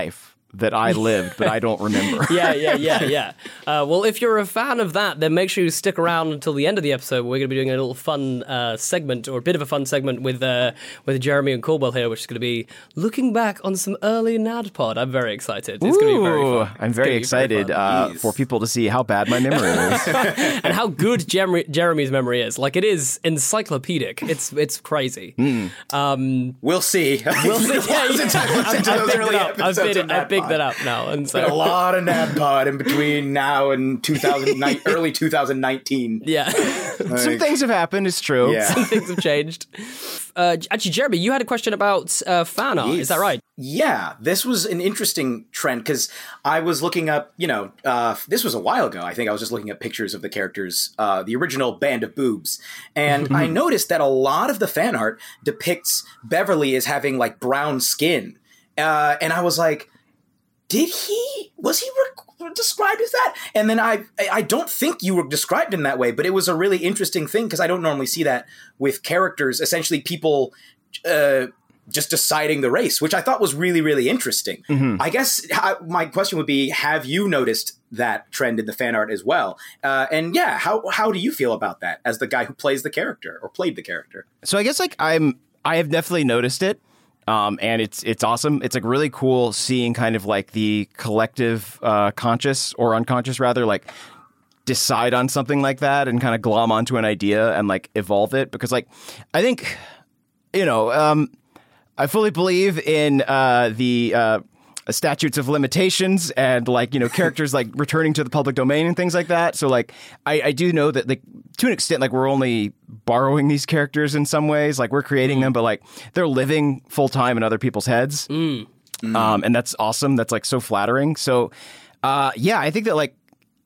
that I lived, but I don't remember. yeah, yeah, yeah, yeah. Uh, well, if you're a fan of that, then make sure you stick around until the end of the episode. We're going to be doing a little fun uh, segment, or a bit of a fun segment with uh, with Jeremy and Caldwell here, which is going to be looking back on some early NADPod. I'm very excited. It's going to be very Ooh, fun. I'm It's very gonna be excited fun. uh, for people to see how bad my memory is. And how good Jeremy, Jeremy's memory is. Like, it is encyclopedic. It's it's crazy. Mm. Um, We'll see. we'll see. Yeah, yeah. Listen to I've those picked early it up. I've, episodes picked of it, I've picked NADPod. that up now. And so, A lot of NADPod in between now and two thousand nine, early two thousand nineteen. yeah. Some things have happened, it's true. Yeah. Things have changed. Uh, actually, Jeremy, you had a question about uh, fan art. Yes. Is that right? Yeah, this was an interesting trend because I was looking up, you know, uh, this was a while ago. I think I was just looking at pictures of the characters, uh, the original Band of Boobs. And I noticed that a lot of the fan art depicts Beverly as having like brown skin. Uh, and I was like, did he, was he re- described as that? And then I, I don't think you were described in that way, but it was a really interesting thing because I don't normally see that with characters, essentially people, uh, just deciding the race, which I thought was really, really interesting. Mm-hmm. I guess I, my question would be, have you noticed that trend in the fan art as well? Uh, and yeah, how how do you feel about that as the guy who plays the character or played the character? So I guess like I'm, I have definitely noticed it. Um, and it's it's awesome. It's like really cool seeing kind of like the collective uh, conscious or unconscious rather, like decide on something like that and kind of glom onto an idea and like evolve it. Because like, I think, you know, um, I fully believe in uh, the uh, statutes of limitations and like, you know, characters like returning to the public domain and things like that. So like, I, I do know that like to an extent, like we're only borrowing these characters in some ways, like we're creating mm. them, but like they're living full time in other people's heads. Mm. Mm. Um, and that's awesome. That's like so flattering. So uh, yeah, I think that like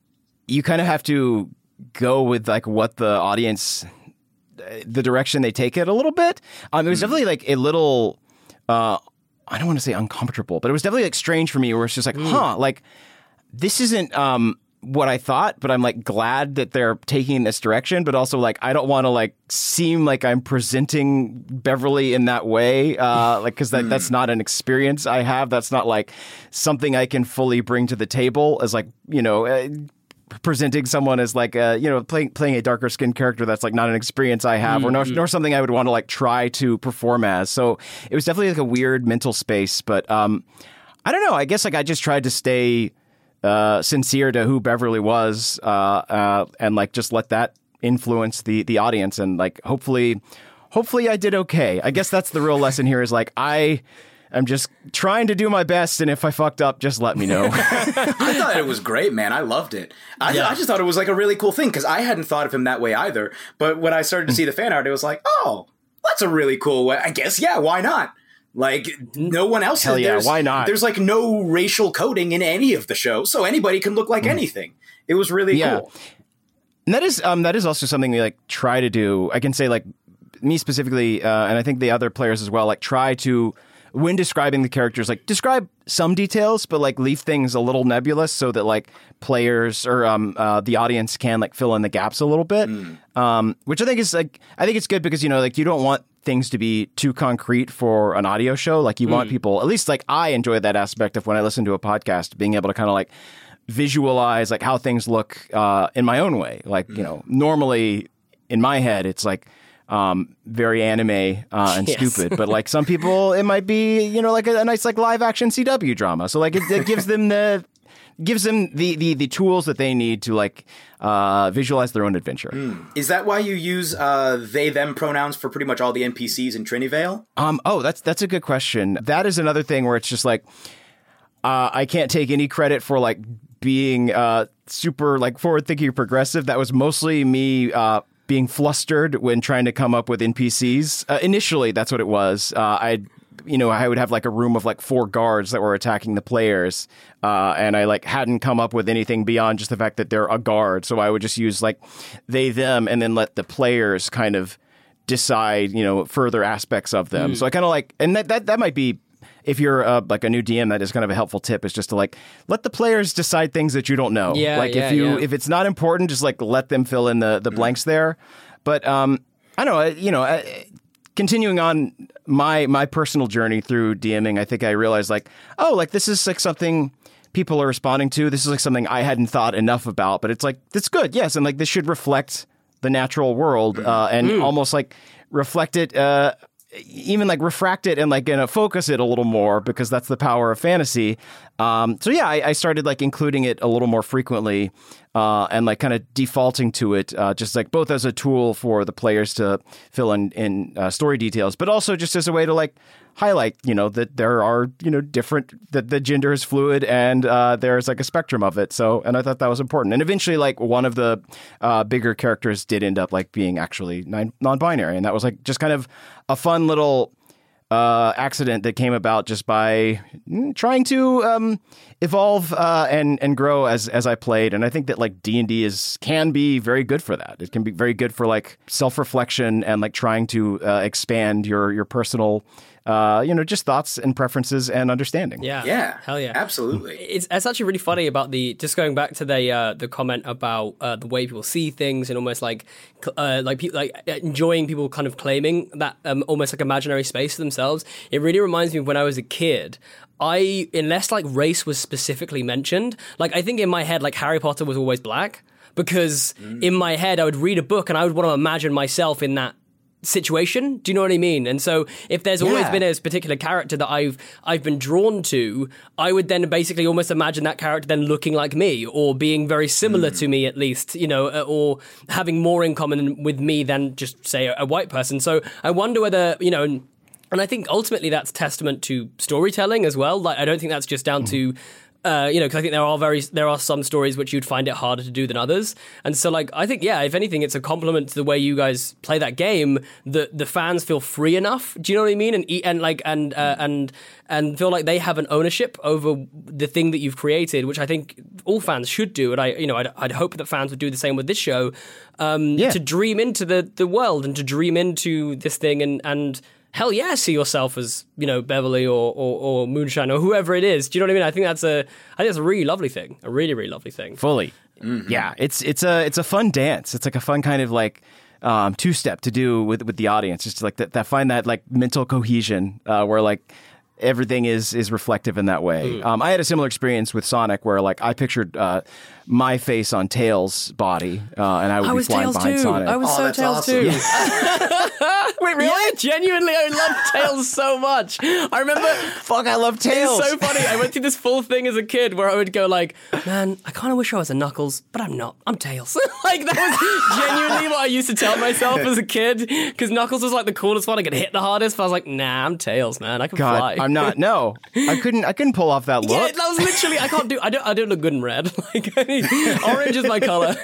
you kind of have to go with like what the audience, the direction they take it a little bit. Um, it was mm. definitely like a little, uh, I don't want to say uncomfortable, but it was definitely like strange for me where it's just like, mm. huh, like this isn't um, what I thought, but I'm like glad that they're taking this direction, but also like, I don't want to like seem like I'm presenting Beverly in that way. Uh, like, cause that, mm. that's not an experience I have. That's not like something I can fully bring to the table as like, you know, uh, presenting someone as like a, you know, playing playing a darker skinned character that's like not an experience I have mm-hmm. or nor, nor something I would want to like try to perform as. So it was definitely like a weird mental space, but um, I don't know. I guess like I just tried to stay uh, sincere to who Beverly was uh, uh, and like just let that influence the the audience and like hopefully hopefully I did okay. I guess that's the real lesson here is like I I'm just trying to do my best, and if I fucked up, just let me know. I thought it was great, man. I loved it. I, yeah. I just thought it was like a really cool thing because I hadn't thought of him that way either. But when I started to see the fan art, it was like, oh, that's a really cool way. I guess, yeah, why not? Like, no one else. Hell yeah, why not? There's like no racial coding in any of the shows, so anybody can look like mm. anything. It was really yeah. cool. And that is um, that is also something we like try to do. I can say like me specifically, uh, and I think the other players as well, like try to, when describing the characters, like describe some details, but like leave things a little nebulous so that like players or um uh, the audience can like fill in the gaps a little bit. Mm. Um, which I think is like I think it's good because you know like you don't want things to be too concrete for an audio show. Like you mm. want people, at least like I enjoy that aspect of when I listen to a podcast, being able to kind of like visualize like how things look uh, in my own way. Like mm. you know normally in my head it's like. Um, very anime uh, and yes. stupid, but like some people, it might be you know like a, a nice like live action C W drama. So like it, it gives them the gives them the, the the tools that they need to like uh, visualize their own adventure. Mm. Is that why you use uh, they them pronouns for pretty much all the N P Cs in Trinivale? Um, oh, that's that's a good question. That is another thing where it's just like uh, I can't take any credit for like being uh, super like forward thinking or progressive. That was mostly me. Uh, being flustered when trying to come up with N P Cs. Uh, initially, that's what it was. Uh, I, you know, I would have like a room of like four guards that were attacking the players, uh, and I like hadn't come up with anything beyond just the fact that they're a guard. So I would just use like they, them, and then let the players kind of decide, you know, further aspects of them. Mm. So I kind of like, and that, that that might be. If you're uh, like a new D M, that is kind of a helpful tip. Is just to like let the players decide things that you don't know. Yeah, like yeah, if you yeah. if it's not important, just like let them fill in the, the blanks there. But um, I don't know. You know, continuing on my my personal journey through DMing, I think I realized like, oh, like this is like something people are responding to. This is like something I hadn't thought enough about, but it's like, it's good. Yes. And like, this should reflect the natural world, uh, and mm. almost like reflect it, uh, even like refract it and like, you know, focus it a little more, because that's the power of fantasy. Um, so yeah, I, I started like including it a little more frequently, uh, and like kind of defaulting to it, uh, just like both as a tool for the players to fill in, in uh, story details, but also just as a way to like highlight, you know, that there are, you know, different, that the gender is fluid, and uh, there's like a spectrum of it. So, and I thought that was important. And eventually, like one of the uh, bigger characters did end up like being actually non- non-binary. And that was like just kind of a fun little uh, accident that came about just by trying to um, evolve uh, and and grow as as I played. And I think that like D and D is can be very good for that. It can be very good for like self-reflection and like trying to uh, expand your your personal Uh, you know, just thoughts and preferences and understanding. Yeah, yeah, hell yeah, absolutely. It's it's actually really funny about the just going back to the uh, the comment about uh, the way people see things, and almost like uh, like people like enjoying people kind of claiming that um, almost like imaginary space for themselves. It really reminds me of when I was a kid. I unless like race was specifically mentioned, like I think in my head like Harry Potter was always black, because mm. in my head I would read a book and I would want to imagine myself in that situation. Do you know what I mean? And so if there's always yeah. been a particular character that I've I've been drawn to, I would then basically almost imagine that character then looking like me, or being very similar mm. to me at least, you know, or having more in common with me than just say a, a white person. So I wonder whether, you know, and, and I think ultimately that's testament to storytelling as well. Like I don't think that's just down mm. to Uh, you know, because I think there are very there are some stories which you'd find it harder to do than others, and so like I think yeah, if anything, it's a compliment to the way you guys play that game. The the fans feel free enough. Do you know what I mean? And and like and uh, and and feel like they have an ownership over the thing that you've created, which I think all fans should do. And I you know I'd, I'd hope that fans would do the same with this show, um, yeah. to dream into the the world and to dream into this thing and and. Hell yeah, see yourself as, you know, Beverly or, or, or Moonshine or whoever it is. Do you know what I mean? I think that's a, I think that's a really lovely thing. A really, really lovely thing. Fully. Mm-hmm. Yeah. It's, it's a, it's a fun dance. It's like a fun kind of like, um, two step to do with, with the audience. Just like that, that find that like mental cohesion, uh, where like, everything is is reflective in that way. Mm. Um, I had a similar experience with Sonic, where like I pictured uh, my face on Tails' body, uh, and I would I be was flying Tails behind too. Sonic. I was oh, so that's Tails awesome. too. Yeah. Wait, really? Yeah, genuinely, I love Tails so much. I remember, fuck, I love Tails. It's so funny. I went through this full thing as a kid where I would go like, man, I kind of wish I was a Knuckles, but I'm not. I'm Tails. Like that was genuinely what I used to tell myself as a kid, because Knuckles was like the coolest one. I could hit the hardest, but I was like, nah, I'm Tails, man. I can God, fly. I'm not. No, I couldn't. I couldn't pull off that look. Yeah, that was literally. I can't do. I don't. I don't look good in red. Like I mean, orange is my color.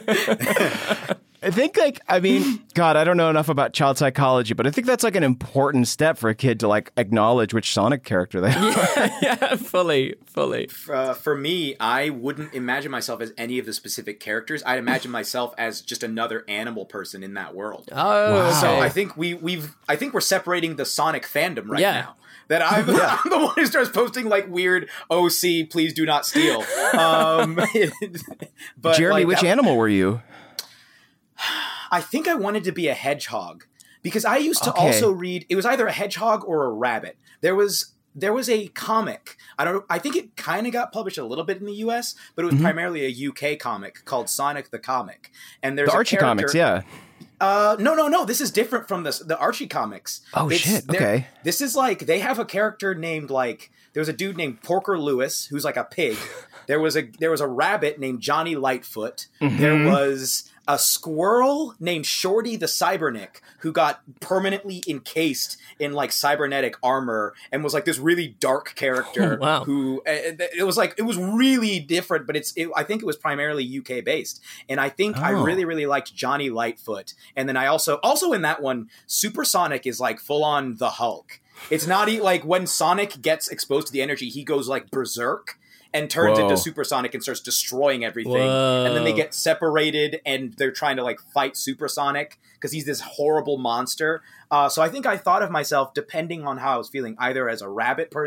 I think, like, I mean, God, I don't know enough about child psychology, but I think that's like an important step for a kid to like acknowledge which Sonic character they are. Yeah, yeah, fully, fully. Uh, for me, I wouldn't imagine myself as any of the specific characters. I'd imagine myself as just another animal person in that world. Oh, wow. So Okay. I think we we've I think we're separating the Sonic fandom right Yeah. now. That I'm, Yeah. I'm the one who starts posting like weird O C, please do not steal. Um, but Jeremy, like, which that- animal were you? I think I wanted to be a hedgehog, because I used to Okay. also read. It was either a hedgehog or a rabbit. There was there was a comic. I don't. I think it kind of got published a little bit in the U S, but it was Mm-hmm. primarily a U K comic called Sonic the Comic. And there's The a Archie character- comics, yeah. Uh, no, no, no. This is different from this. The Archie comics. Oh, shit, they're- okay. This is like they have a character named like there was a dude named Porker Lewis who's like a pig. There was a there was a rabbit named Johnny Lightfoot. Mm-hmm. There was a squirrel named Shorty the Cybernick who got permanently encased in like cybernetic armor and was like this really dark character. Oh, wow. Who uh, it was like it was really different, but it's it, I think it was primarily U K based, and I think I Oh. really really liked Johnny Lightfoot. And then I also also in that one, Supersonic is like full on the Hulk. It's not e- like when Sonic gets exposed to the energy, he goes like berserk and turns Whoa. into Supersonic and starts destroying everything. Whoa. And then they get separated and they're trying to like fight Supersonic because he's this horrible monster. Uh, so I think I thought of myself, depending on how I was feeling, either as a rabbit person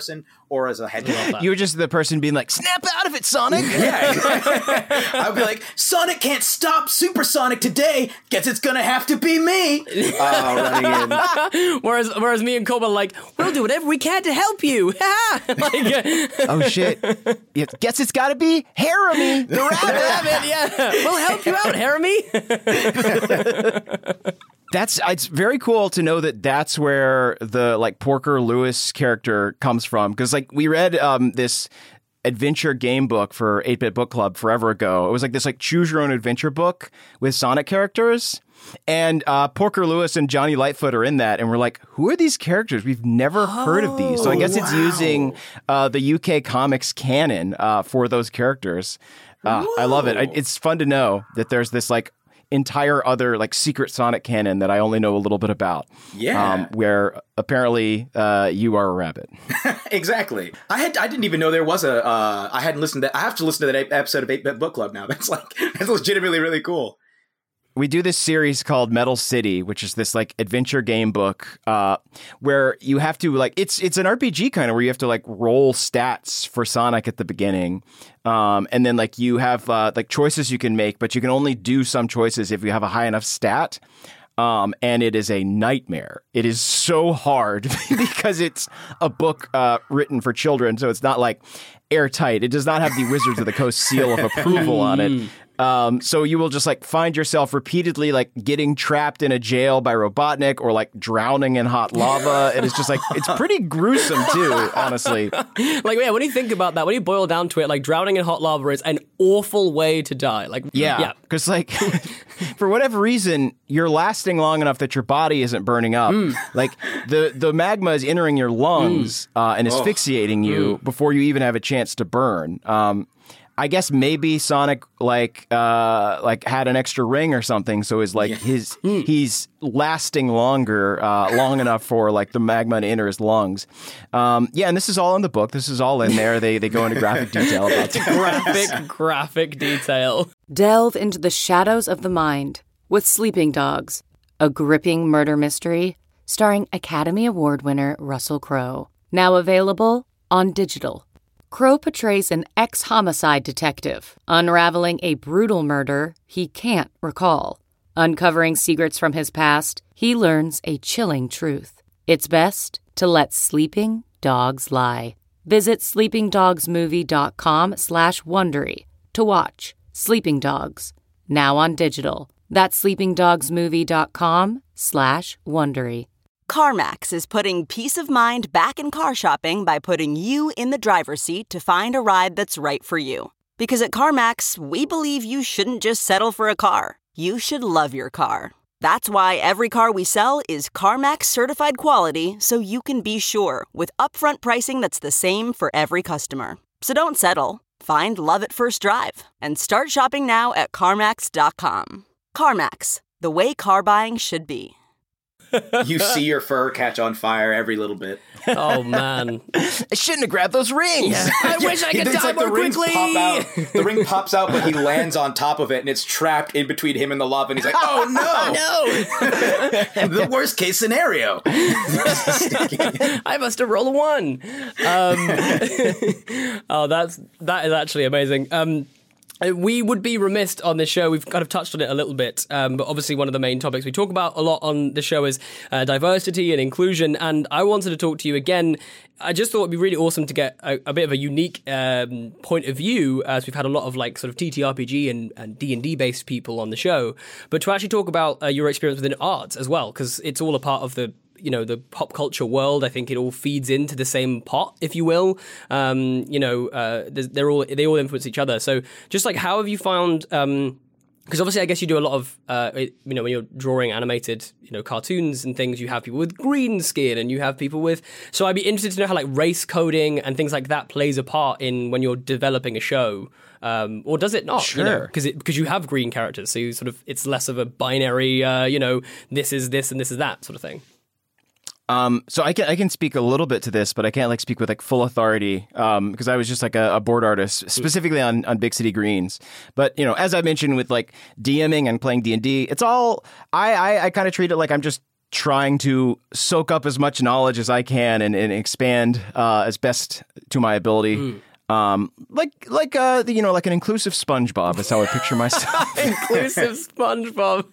or as a hedgehog. You were just the person being like, snap out of it, Sonic! Yeah. I'd be like, Sonic can't stop Supersonic today. Guess it's gonna have to be me. Uh, running in. Whereas, whereas me and Cole are like, we'll do whatever we can to help you. like, uh, Oh, shit. Yeah, guess it's gotta be Haremy, the rabbit! rabbit, yeah. We'll help you out, Haremy. That's it's very cool to know that that's where the like Porker Lewis character comes from, because like we read um, this adventure game book for eight bit Book Club forever ago. It was like this like choose your own adventure book with Sonic characters, and uh, Porker Lewis and Johnny Lightfoot are in that, and we're like, who are these characters? We've never heard of these. So I guess it's wow. using uh, the U K comics canon uh, for those characters. Uh, I love it. I, it's fun to know that there's this like entire other like secret Sonic canon that I only know a little bit about. Yeah. Um, where apparently uh, you are a rabbit. Exactly. I had I didn't even know there was a. Uh, I hadn't listened to. I have to listen to that episode of eight bit Book Club now. That's like that's legitimately really cool. We do this series called Metal City, which is this like adventure game book uh, where you have to like it's it's an R P G kind of where you have to like roll stats for Sonic at the beginning, um, and then like you have uh, like choices you can make, but you can only do some choices if you have a high enough stat. Um, and it is a nightmare. It is so hard because it's a book uh, written for children, so it's not like airtight. It does not have the Wizards of the Coast seal of approval on it. Um, so you will just like find yourself repeatedly like getting trapped in a jail by Robotnik or like drowning in hot lava. And it's just like, it's pretty gruesome too, honestly. Like, yeah, when you think about that, when you boil down to it, like drowning in hot lava is an awful way to die. Like, Yeah. yeah. Because like, for whatever reason, you're lasting long enough that your body isn't burning up. Mm. Like the, the magma is entering your lungs Mm. uh, and asphyxiating you Mm. before you even have a chance to burn. Um, I guess maybe Sonic like uh, like had an extra ring or something, so is like Yeah. his he's lasting longer, uh, long enough for like the magma to enter his lungs. Um, yeah, and this is all in the book. This is all in there. They they go into graphic detail about it. graphic, graphic detail. Delve into the shadows of the mind with Sleeping Dogs, a gripping murder mystery starring Academy Award winner Russell Crowe. Now available on digital. Crowe portrays an ex-homicide detective, unraveling a brutal murder he can't recall. Uncovering secrets from his past, he learns a chilling truth. It's best to let sleeping dogs lie. Visit sleepingdogsmovie.com slash Wondery to watch Sleeping Dogs, now on digital. That's sleepingdogsmovie.com slash Wondery. CarMax is putting peace of mind back in car shopping by putting you in the driver's seat to find a ride that's right for you. Because at CarMax, we believe you shouldn't just settle for a car. You should love your car. That's why every car we sell is CarMax certified quality, so you can be sure with upfront pricing that's the same for every customer. So don't settle. Find love at first drive and start shopping now at CarMax dot com. CarMax, the way car buying should be. You see your fur catch on fire every little bit. Oh, man. I shouldn't have grabbed those rings. I wish I could It's die like more the rings quickly. pop out. The ring pops out, but he lands on top of it, and it's trapped in between him and the lava. And he's like, "Oh no, No. the worst case scenario." I must have rolled a one. Um, oh, that's that is actually amazing. Um, we would be remiss on this show. We've kind of touched on it a little bit, um, but obviously one of the main topics we talk about a lot on the show is uh, diversity and inclusion. And I wanted to talk to you again. I just thought it'd be really awesome to get a, a bit of a unique um, point of view, as we've had a lot of like sort of T T R P G and, and D and D based people on the show, but to actually talk about uh, your experience within arts as well, because it's all a part of the you know, the pop culture world. I think it all feeds into the same pot, if you will. Um, you know, uh, they're all, they all influence each other. So just like, how have you found, um, because obviously I guess you do a lot of, uh, you know, when you're drawing animated, you know, cartoons and things, you have people with green skin and you have people with, so I'd be interested to know how like race coding and things like that plays a part in when you're developing a show. Um, or does it not? Sure. You know, because it, because you have green characters. So you sort of, it's less of a binary, uh, you know, this is this and this is that sort of thing. Um, so I can I can speak a little bit to this, but I can't like speak with like full authority um, because I was just like a, a board artist specifically on, on Big City Greens. But you know, as I mentioned with like DMing and playing D and D, it's all I I, I kind of treat it like I'm just trying to soak up as much knowledge as I can and, and expand uh, as best to my ability. Mm. Um, like, like, uh, you know, like an inclusive SpongeBob is how I picture myself. Inclusive SpongeBob.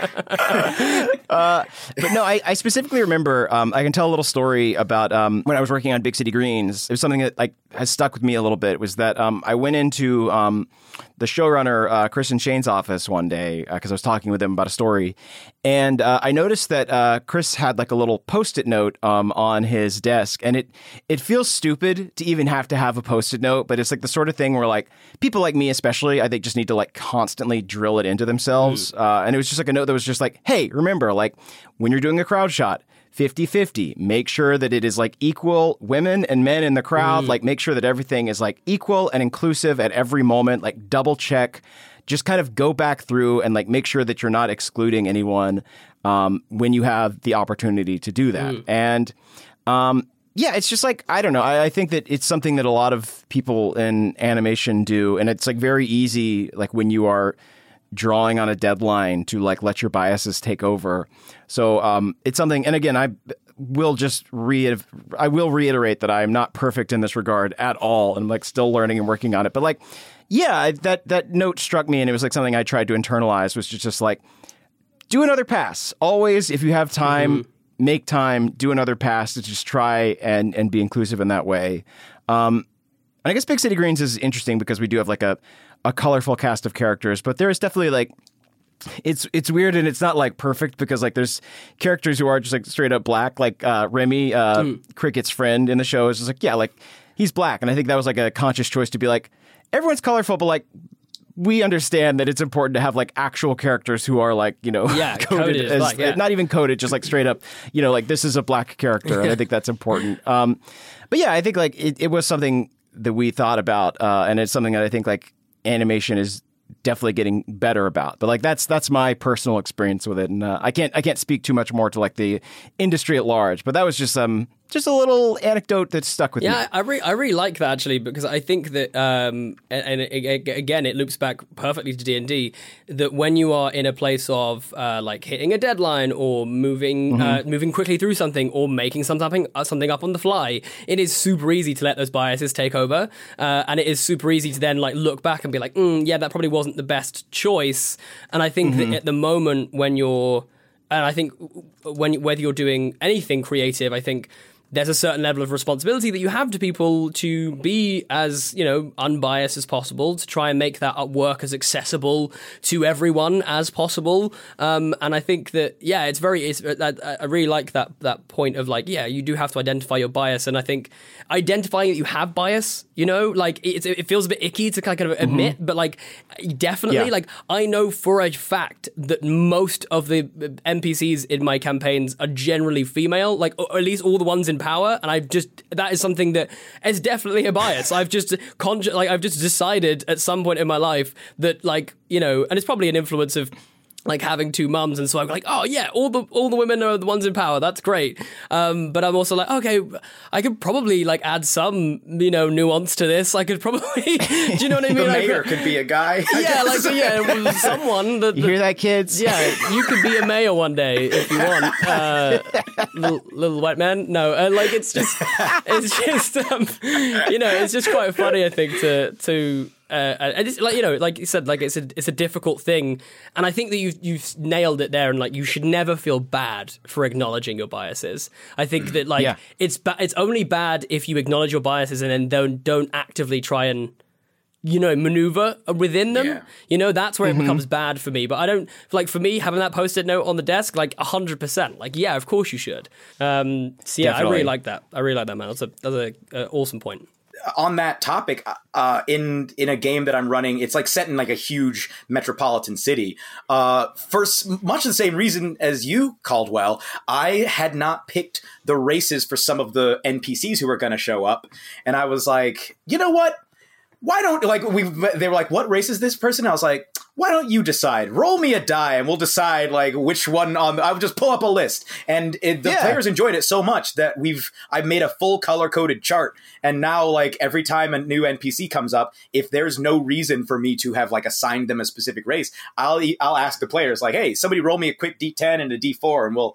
uh, but no, I, I specifically remember, um, I can tell a little story about, um, when I was working on Big City Greens. It was something that like has stuck with me a little bit, was that, um, I went into, um, the showrunner, uh, Chris and Shane's office one day, uh, cause I was talking with him about a story. And, uh, I noticed that, uh, Chris had like a little Post-it note, um, on his desk, and it, it feels stupid to even have to have a Post-it note, but it's like the sort of thing where like people like me, especially, I think just need to like constantly drill it into themselves. Mm. Uh, and it was just like a note that was just like, hey, remember, like when you're doing a crowd shot, fifty-fifty, make sure that it is like equal women and men in the crowd. Mm. Like make sure that everything is like equal and inclusive at every moment, like double check, just kind of go back through and like make sure that you're not excluding anyone um, when you have the opportunity to do that. Mm. And um, yeah, it's just like, I don't know. I, I think that it's something that a lot of people in animation do. And it's like very easy, like when you are drawing on a deadline, to like let your biases take over. So um, it's something, and again, I will just re I will reiterate that I am not perfect in this regard at all. And I'm like still learning and working on it. But like, yeah, that, that note struck me, and it was like something I tried to internalize, was just, just like, do another pass. Always, if you have time, mm-hmm. make time, do another pass to just try and, and be inclusive in that way. Um, and I guess Big City Greens is interesting because we do have like a, a colorful cast of characters, but there is definitely like, it's it's weird, and it's not like perfect because like there's characters who are just like straight up black, like uh, Remy, uh, mm. Cricket's friend in the show is just like, yeah, like he's black. And I think that was like a conscious choice to be like, everyone's colorful, but like, we understand that it's important to have like actual characters who are like, you know, yeah, coded, coded as, black, yeah. not even coded, just like straight up, you know, like this is a black character. And I think that's important. Um, but yeah, I think like it, it was something that we thought about, uh, and it's something that I think like animation is definitely getting better about. But like that's that's my personal experience with it, and uh, I can't I can't speak too much more to like the industry at large. But that was just um just a little anecdote that stuck with yeah, me. Yeah, I really I really like that actually, because I think that um and, and it, it, again it loops back perfectly to D and D, that when you are in a place of uh, like hitting a deadline or moving mm-hmm. uh, moving quickly through something or making something uh, something up on the fly, it is super easy to let those biases take over, uh, and it is super easy to then like look back and be like, mm, yeah, that probably wasn't the best choice. And I think mm-hmm. that at the moment when you're, and I think when whether you're doing anything creative, I think there's a certain level of responsibility that you have to people to be as, you know, unbiased as possible, to try and make that work as accessible to everyone as possible. Um, and I think that, yeah, it's very, it's, I, I really like that that point of like, yeah, you do have to identify your bias. And I think identifying that you have bias, you know, like it, it feels a bit icky to kind of admit, mm-hmm. but like definitely, yeah. like I know for a fact that most of the N P Cs in my campaigns are generally female, like or at least all the ones in power, and I've just that is something that is definitely a bias. I've just con- like I've just decided at some point in my life that, like, you know, and it's probably an influence of like having two mums, and so I'm like, oh yeah, all the all the women are the ones in power. That's great. Um, but I'm also like, okay, I could probably like add some, you know, nuance to this. I could probably, do you know what I mean? The like, mayor could be a guy. Yeah, like yeah, someone that, that you hear that, kids? Yeah, you could be a mayor one day if you want. Uh, little, little white man. No, uh, like it's just, it's just, um, you know, it's just quite funny. I think to to. Uh, and it's like, you know, like you said, like it's a it's a difficult thing, and I think that you've you've nailed it there. And like, you should never feel bad for acknowledging your biases. I think that like yeah. it's ba- it's only bad if you acknowledge your biases and then don't don't actively try and, you know, maneuver within them. Yeah. You know, that's where mm-hmm. it becomes bad for me. But I don't, like, for me, having that Post-it note on the desk, like, one hundred percent. Like, yeah, of course you should. Um, so, yeah, Definitely. I really like that. I really like that, man. That's a that's a, a awesome point. On that topic, uh, in in a game that I'm running, it's like set in like a huge metropolitan city. Uh, for much the same reason as you, Caldwell, I had not picked the races for some of the N P Cs who were going to show up, and I was like, you know what? Why don't like we? They were like, what race is this person? I was like, why don't you decide? Roll me a die, and we'll decide like which one on. The, I would just pull up a list, and it, the yeah. players enjoyed it so much that we've I've made a full color coded chart, and now like every time a new N P C comes up, if there's no reason for me to have like assigned them a specific race, I'll I'll ask the players like, hey, somebody roll me a quick D ten and a D four, and we'll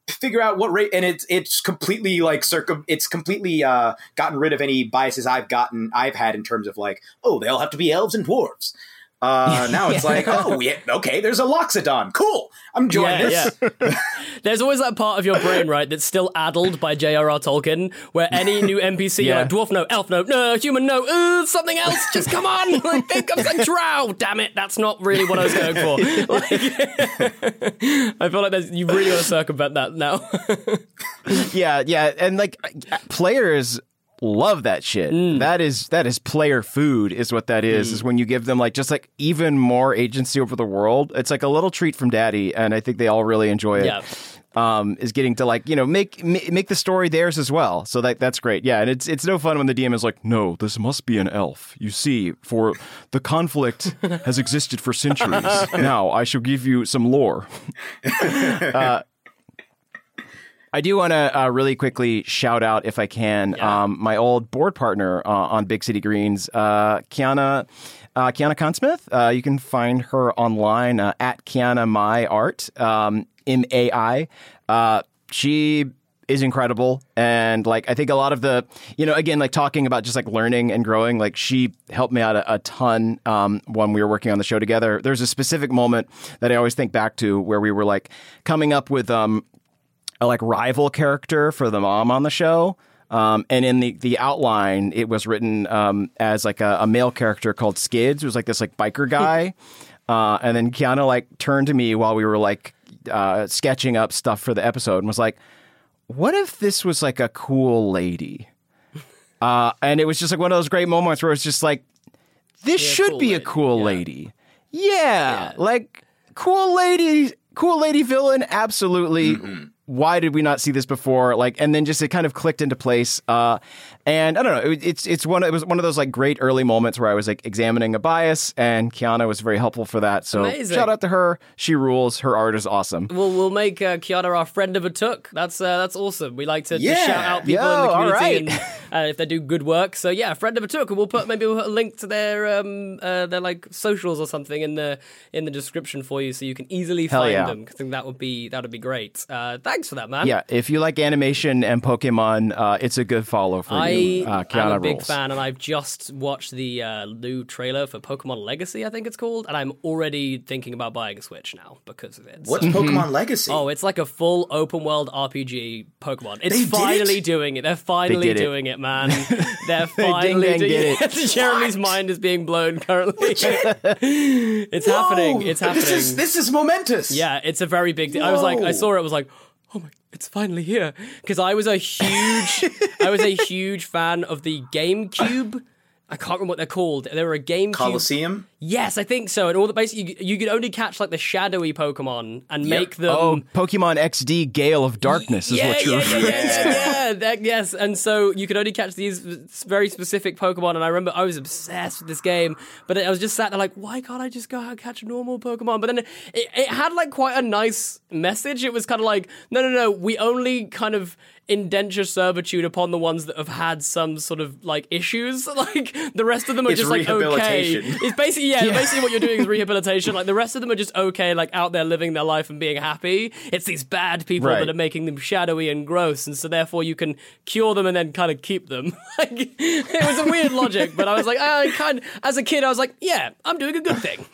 figure out what rate, and it's it's completely like circum it's completely uh gotten rid of any biases I've gotten I've had in terms of like, oh, they all have to be elves and dwarves. Uh now it's like, oh yeah, okay, there's a Loxodon, cool, I'm joining Yeah, this. yeah. There's always that part of your brain, right, that's still addled by J R R. Tolkien, where any new N P C, Yeah. you're like, dwarf no, elf no, no, human no, uh, something else, just come on, like, think of the drow, damn it, that's not really what I was going for. Like, I feel like there's, you really want to circumvent that now. Yeah, yeah, and like players love that shit. Mm. That is that is player food, is what that is. Mm. Is when you give them like just like even more agency over the world. It's like a little treat from Daddy, and I think they all really enjoy it. Yeah. Um, is getting to like you know make ma- make the story theirs as well. So that that's great. Yeah, and it's it's no fun when the D M is like, no, this must be an elf. You see, for the conflict has existed for centuries. Now I shall give you some lore. uh, I do want to uh, really quickly shout out, if I can, Yeah. um, my old board partner uh, on Big City Greens, uh, Kiana uh, Kiana Consmith. Uh, you can find her online uh, at Kiana My Art, um, M A I. Uh, she is incredible, and like I think a lot of the, you know, again, like talking about just like learning and growing, like she helped me out a, a ton um, when we were working on the show together. There's a specific moment that I always think back to where we were like coming up with um. a like rival character for the mom on the show. Um, and in the, the outline, it was written um, as like a, a male character called Skids, who was like this like biker guy. uh, and then Kiana like turned to me while we were like uh, sketching up stuff for the episode and was like, what if this was like a cool lady? Uh, and it was just like one of those great moments where it's just like, this Yeah, should cool be lady. a cool Yeah. lady. Yeah, Yeah. like cool lady, cool lady villain. Absolutely. Mm-hmm. Why did we not see this before? Like, and then just it kind of clicked into place. Uh, and I don't know. It, it's it's one. It was one of those like great early moments where I was like examining a bias, and Kiana was very helpful for that. So Amazing. shout out to her. She rules. Her art is awesome. We'll, we'll make uh, Kiana our friend of a took. That's uh, that's awesome. We like to, to Yeah. shout out people Yo, in the all community right. and uh, if they do good work. So yeah, friend of a took, and we'll put maybe we'll put a link to their um uh, their like socials or something in the in the description for you, so you can easily Hell find yeah. them. I think that would be that would be great. Uh, thanks for that, man. Yeah, if you like animation and Pokemon, uh, it's a good follow for I you. Uh, Kiana am a big rules. fan, and I've just watched the uh, new trailer for Pokemon Legacy, I think it's called, and I'm already thinking about buying a Switch now because of it. What's Pokemon Legacy? Oh, it's like a full open world R P G Pokemon. It's They did finally it? doing it. They're finally did it. doing it, man. They're finally dang doing did it. it. Jeremy's mind is being blown currently. It's happening. Whoa, It's happening. This is, this is momentous. Yeah, it's a very big deal. I was like, I Whoa. saw it, I was like, oh my, it's finally here. Because I was a huge, I was a huge fan of the GameCube. I can't remember what they're called. They were a GameCube. Coliseum? Yes, I think so. And all the basically, you, you could only catch like the shadowy Pokemon and Yep. make them. Oh, Pokemon X D Gale of Darkness is yeah, what you're yeah, yeah, referring yeah, to. yeah, yeah, that- yes. And so you could only catch these very specific Pokemon. And I remember I was obsessed with this game, but I was just sat there like, why can't I just go out and catch a normal Pokemon? But then it, it had like quite a nice message. It was kind of like, no, no, no, we only kind of indenture servitude upon the ones that have had some sort of like issues. Like the rest of them are It's just like okay. rehabilitation. It's basically yeah, basically what you're doing is rehabilitation. Like the rest of them are just okay, like out there living their life and being happy. It's these bad people Right. that are making them shadowy and gross, and so therefore you can cure them and then kind of keep them. Like it was a weird logic, but I was like, I kind as a kid, I was like, yeah, I'm doing a good thing.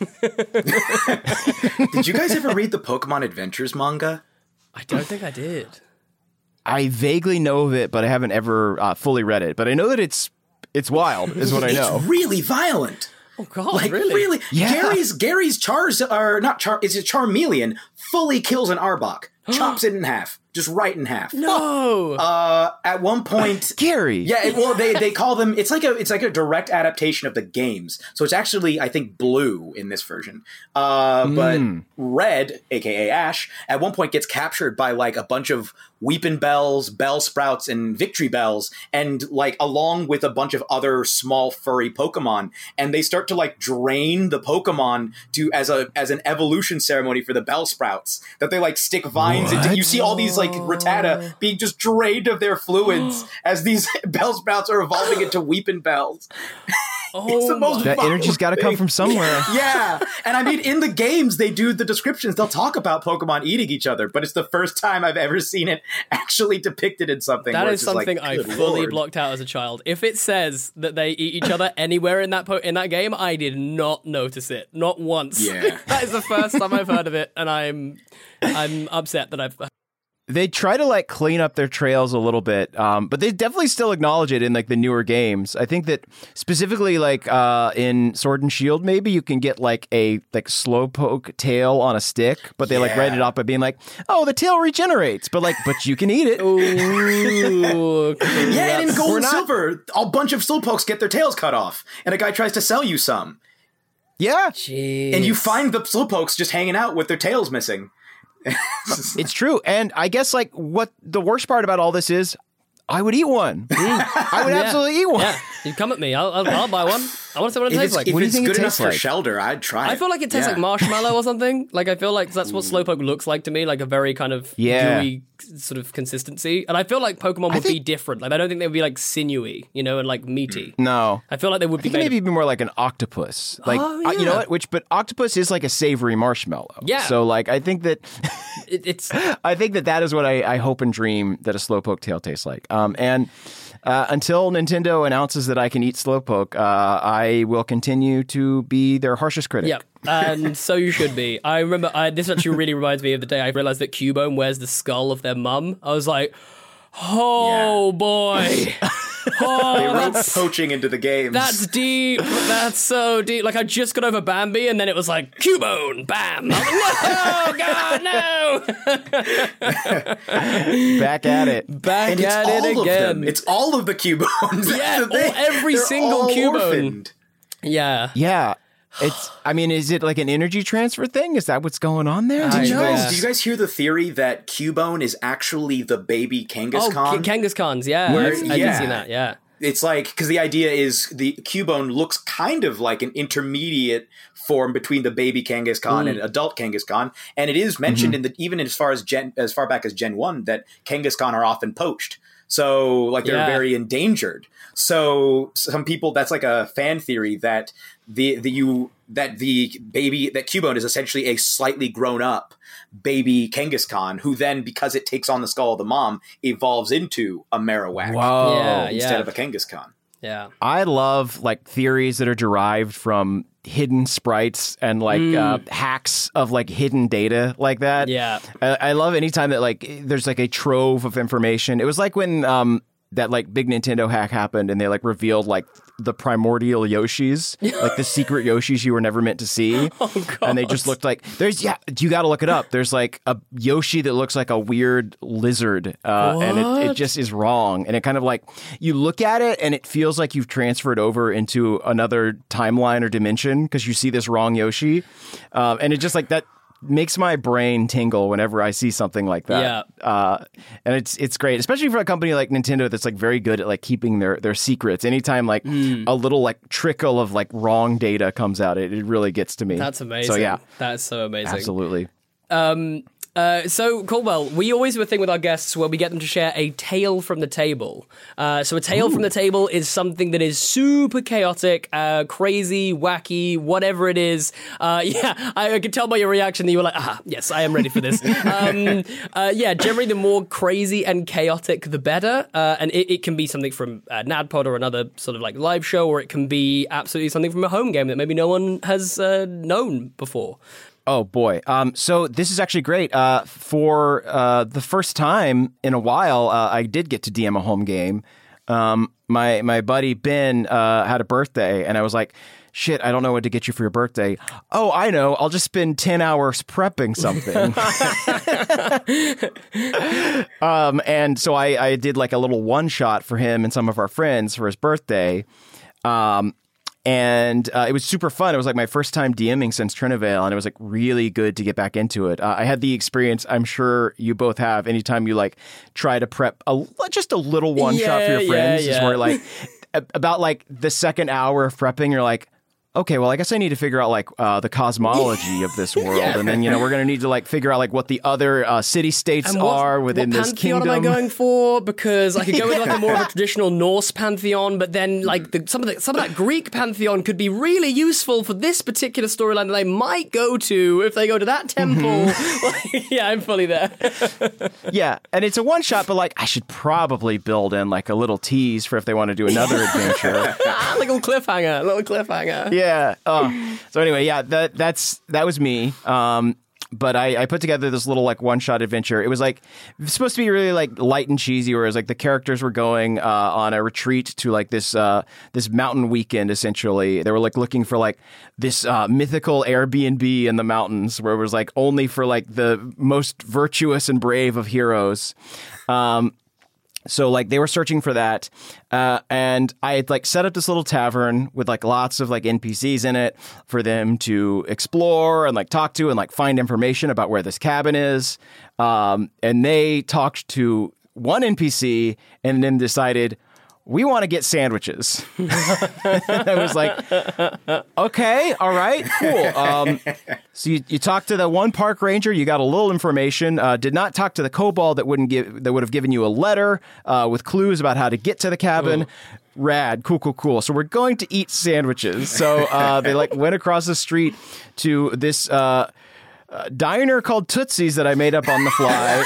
Did you guys ever read the Pokemon Adventures manga? I don't think I did. I vaguely know of it, but I haven't ever uh, fully read it. But I know that it's it's wild, is what I know. It's really violent. Oh God, Like really? really, Yeah. Gary's Gary's Chars or not Char is it Charmeleon fully kills an Arbok, chops it in half, just right in half. No. Uh, at one point, Gary. yeah, it, well they they call them. It's like a it's like a direct adaptation of the games. So it's actually I think blue in this version. Uh, but Red, aka Ash, at one point gets captured by like a bunch of Weepin' Bells, Bellsprouts, and Victory Bells, and like along with a bunch of other small furry Pokemon, and they start to like drain the Pokemon to as a as an evolution ceremony for the Bellsprouts. That they like stick vines into. You see all these like Rattata being just drained of their fluids as these Bellsprouts are evolving into Weepin' Bells. Oh, it's the most That violent energy's got to come thing. from somewhere. Yeah, and I mean, in the games, they do the descriptions. They'll talk about Pokemon eating each other, but it's the first time I've ever seen it actually depicted in something. That where is it's just something like, I good fully Lord. blocked out as a child. If it says that they eat each other anywhere in that po- in that game, I did not notice it, not once. Yeah. That is the first time I've heard of it, and I'm I'm upset that I've. They try to like clean up their trails a little bit, um, but they definitely still acknowledge it in like the newer games. I think that specifically like uh, in Sword and Shield, maybe you can get like a like Slowpoke tail on a stick, but they like write it up by being like, "Oh, the tail regenerates," but like, but you can eat it. Ooh, Yeah, and in Gold We're and not- Silver, a bunch of Slowpokes get their tails cut off, and a guy tries to sell you some, Yeah, and you find the Slowpokes just hanging out with their tails missing. it's true. And I guess like what the worst part about all this is, I would eat one. I would Yeah. absolutely eat one. Yeah, you come at me. I'll, I'll, I'll buy one. I want to see what it If tastes it's, like. if What do you it's think it good enough tastes for like? Shelter, I'd try it. I feel like it tastes Yeah. like marshmallow or something. Like I feel like that's what Slowpoke looks like to me, like a very kind of Yeah. gooey sort of consistency. And I feel like Pokemon would be think- different. Like I don't think they would be like sinewy, you know, and like meaty. No. I feel like they would I be think made. maybe Of, be more like an octopus. Like Oh, uh, you know yeah. what? Which but octopus is like a savory marshmallow. Yeah. So like I think that it, it's I think that that is what I, I hope and dream that a Slowpoke tail tastes like. Um, and uh, until Nintendo announces that I can eat Slowpoke, uh, I will continue to be their harshest critic. yeah. And so you should be. I remember I, this actually really reminds me of the day I realized that Cubone wears the skull of their mum. I was like, oh boy. Oh, They wrote that's, poaching into the games. that's deep. That's so deep. Like I just got over Bambi, and then it was like Cubone, bam. I was like, no, God, no. Back at it. Back and it's at all it of again. them. It's all of the Cubones. Yeah, They- all- every they're single all Cubone. orphaned. yeah. Yeah. It's I mean, is it like an energy transfer thing? Is that what's going on there? I Did you know. guys, Yeah. do you guys hear the theory that Cubone is actually the baby Kangaskhan? Oh, K- Kangaskhan's, yeah. Where- I, I yeah. did see that, yeah. It's like, because the idea is the Cubone looks kind of like an intermediate form between the baby Kangaskhan and adult Kangaskhan, and it is mentioned in the even as far as Gen as far back as Gen one that Kangaskhan are often poached, so like they're Yeah. very endangered. So some people, that's like a fan theory that the the you that the baby that Cubone is essentially a slightly grown up baby Kangaskhan, who then, because it takes on the skull of the mom, evolves into a Marowak Whoa. Yeah, instead yeah. of a Kangaskhan. Yeah. I love like theories that are derived from hidden sprites and like uh, hacks of like hidden data like that. Yeah. I, I love anytime that like there's like a trove of information. It was like when um that like big Nintendo hack happened and they like revealed like the primordial Yoshis, like the secret Yoshis you were never meant to see. Oh, God. And they just looked like there's yeah, you got to look it up. There's like a Yoshi that looks like a weird lizard, uh, and it, it What? just is wrong. And it kind of like you look at it and it feels like you've transferred over into another timeline or dimension because you see this wrong Yoshi, um, and it just like that makes my brain tingle whenever I see something like that. Yeah. Uh, and it's it's great, especially for a company like Nintendo that's like very good at like keeping their their secrets. Anytime like Hmm. a little like trickle of like wrong data comes out, it, it really gets to me. That's amazing. So yeah, That's so amazing. absolutely. Um, uh, so, Caldwell, we always do a thing with our guests where we get them to share a tale from the table. Uh, so a tale from the table is something that is super chaotic, uh, crazy, wacky, whatever it is. Uh, yeah, I, I could tell by your reaction that you were like, ah, yes, I am ready for this. um, uh, yeah, generally the more crazy and chaotic, the better. Uh, and it, it can be something from uh, NADPOD or another sort of like live show, or it can be absolutely something from a home game that maybe no one has uh, known before. Oh boy. Um, so this is actually great. Uh, for uh, the first time in a while, uh, I did get to D M a home game. Um, my my buddy Ben uh, had a birthday, and I was like, "Shit, I don't know what to get you for your birthday." Oh, I know. I'll just spend ten hours prepping something. um, and so I, I did like a little one shot for him and some of our friends for his birthday. Um, And uh, it was super fun. It was like my first time DMing since Trinivale, and it was like really good to get back into it. Uh, I had the experience I'm sure you both have anytime you like try to prep a, just a little one shot for Yeah, your friends. yeah, Is yeah. where like a- about like the second hour of prepping, you're like, okay, well, I guess I need to figure out like uh, the cosmology of this world, yeah. and then you know we're gonna need to like figure out like what the other uh, city states what, are within what this pantheon kingdom. Am I going for? Because I could go with like a more of a traditional Norse pantheon, but then like the, some of the, some of that Greek pantheon could be really useful for this particular storyline that I might go to if they go to that temple. Mm-hmm. Like, yeah, I'm fully there. Yeah, and it's a one shot, but like I should probably build in like a little tease for if they want to do another adventure, like a little cliffhanger, a little cliffhanger. Yeah. Yeah. Uh, so anyway, yeah, that that's that was me. Um, but I, I put together this little like one shot adventure. It was like it was supposed to be really like light and cheesy, whereas like the characters were going uh, on a retreat to like this uh, this mountain weekend. Essentially, they were like looking for like this uh, mythical Airbnb in the mountains, where it was like only for like the most virtuous and brave of heroes. Um, So, like, they were searching for that, uh, and I had, like, set up this little tavern with, like, lots of, like, N P Cs in it for them to explore and, like, talk to and, like, find information about where this cabin is. Um, and they talked to one N P C and then decided, we want to get sandwiches. I was like, okay, all right, cool. Um, so you, you talked to the one park ranger, you got a little information, uh, did not talk to the kobold that wouldn't give, that would have given you a letter uh, with clues about how to get to the cabin. Ooh. Rad, cool, cool, cool. So we're going to eat sandwiches. So uh, they like went across the street to this uh, uh, diner called Tootsie's that I made up on the fly.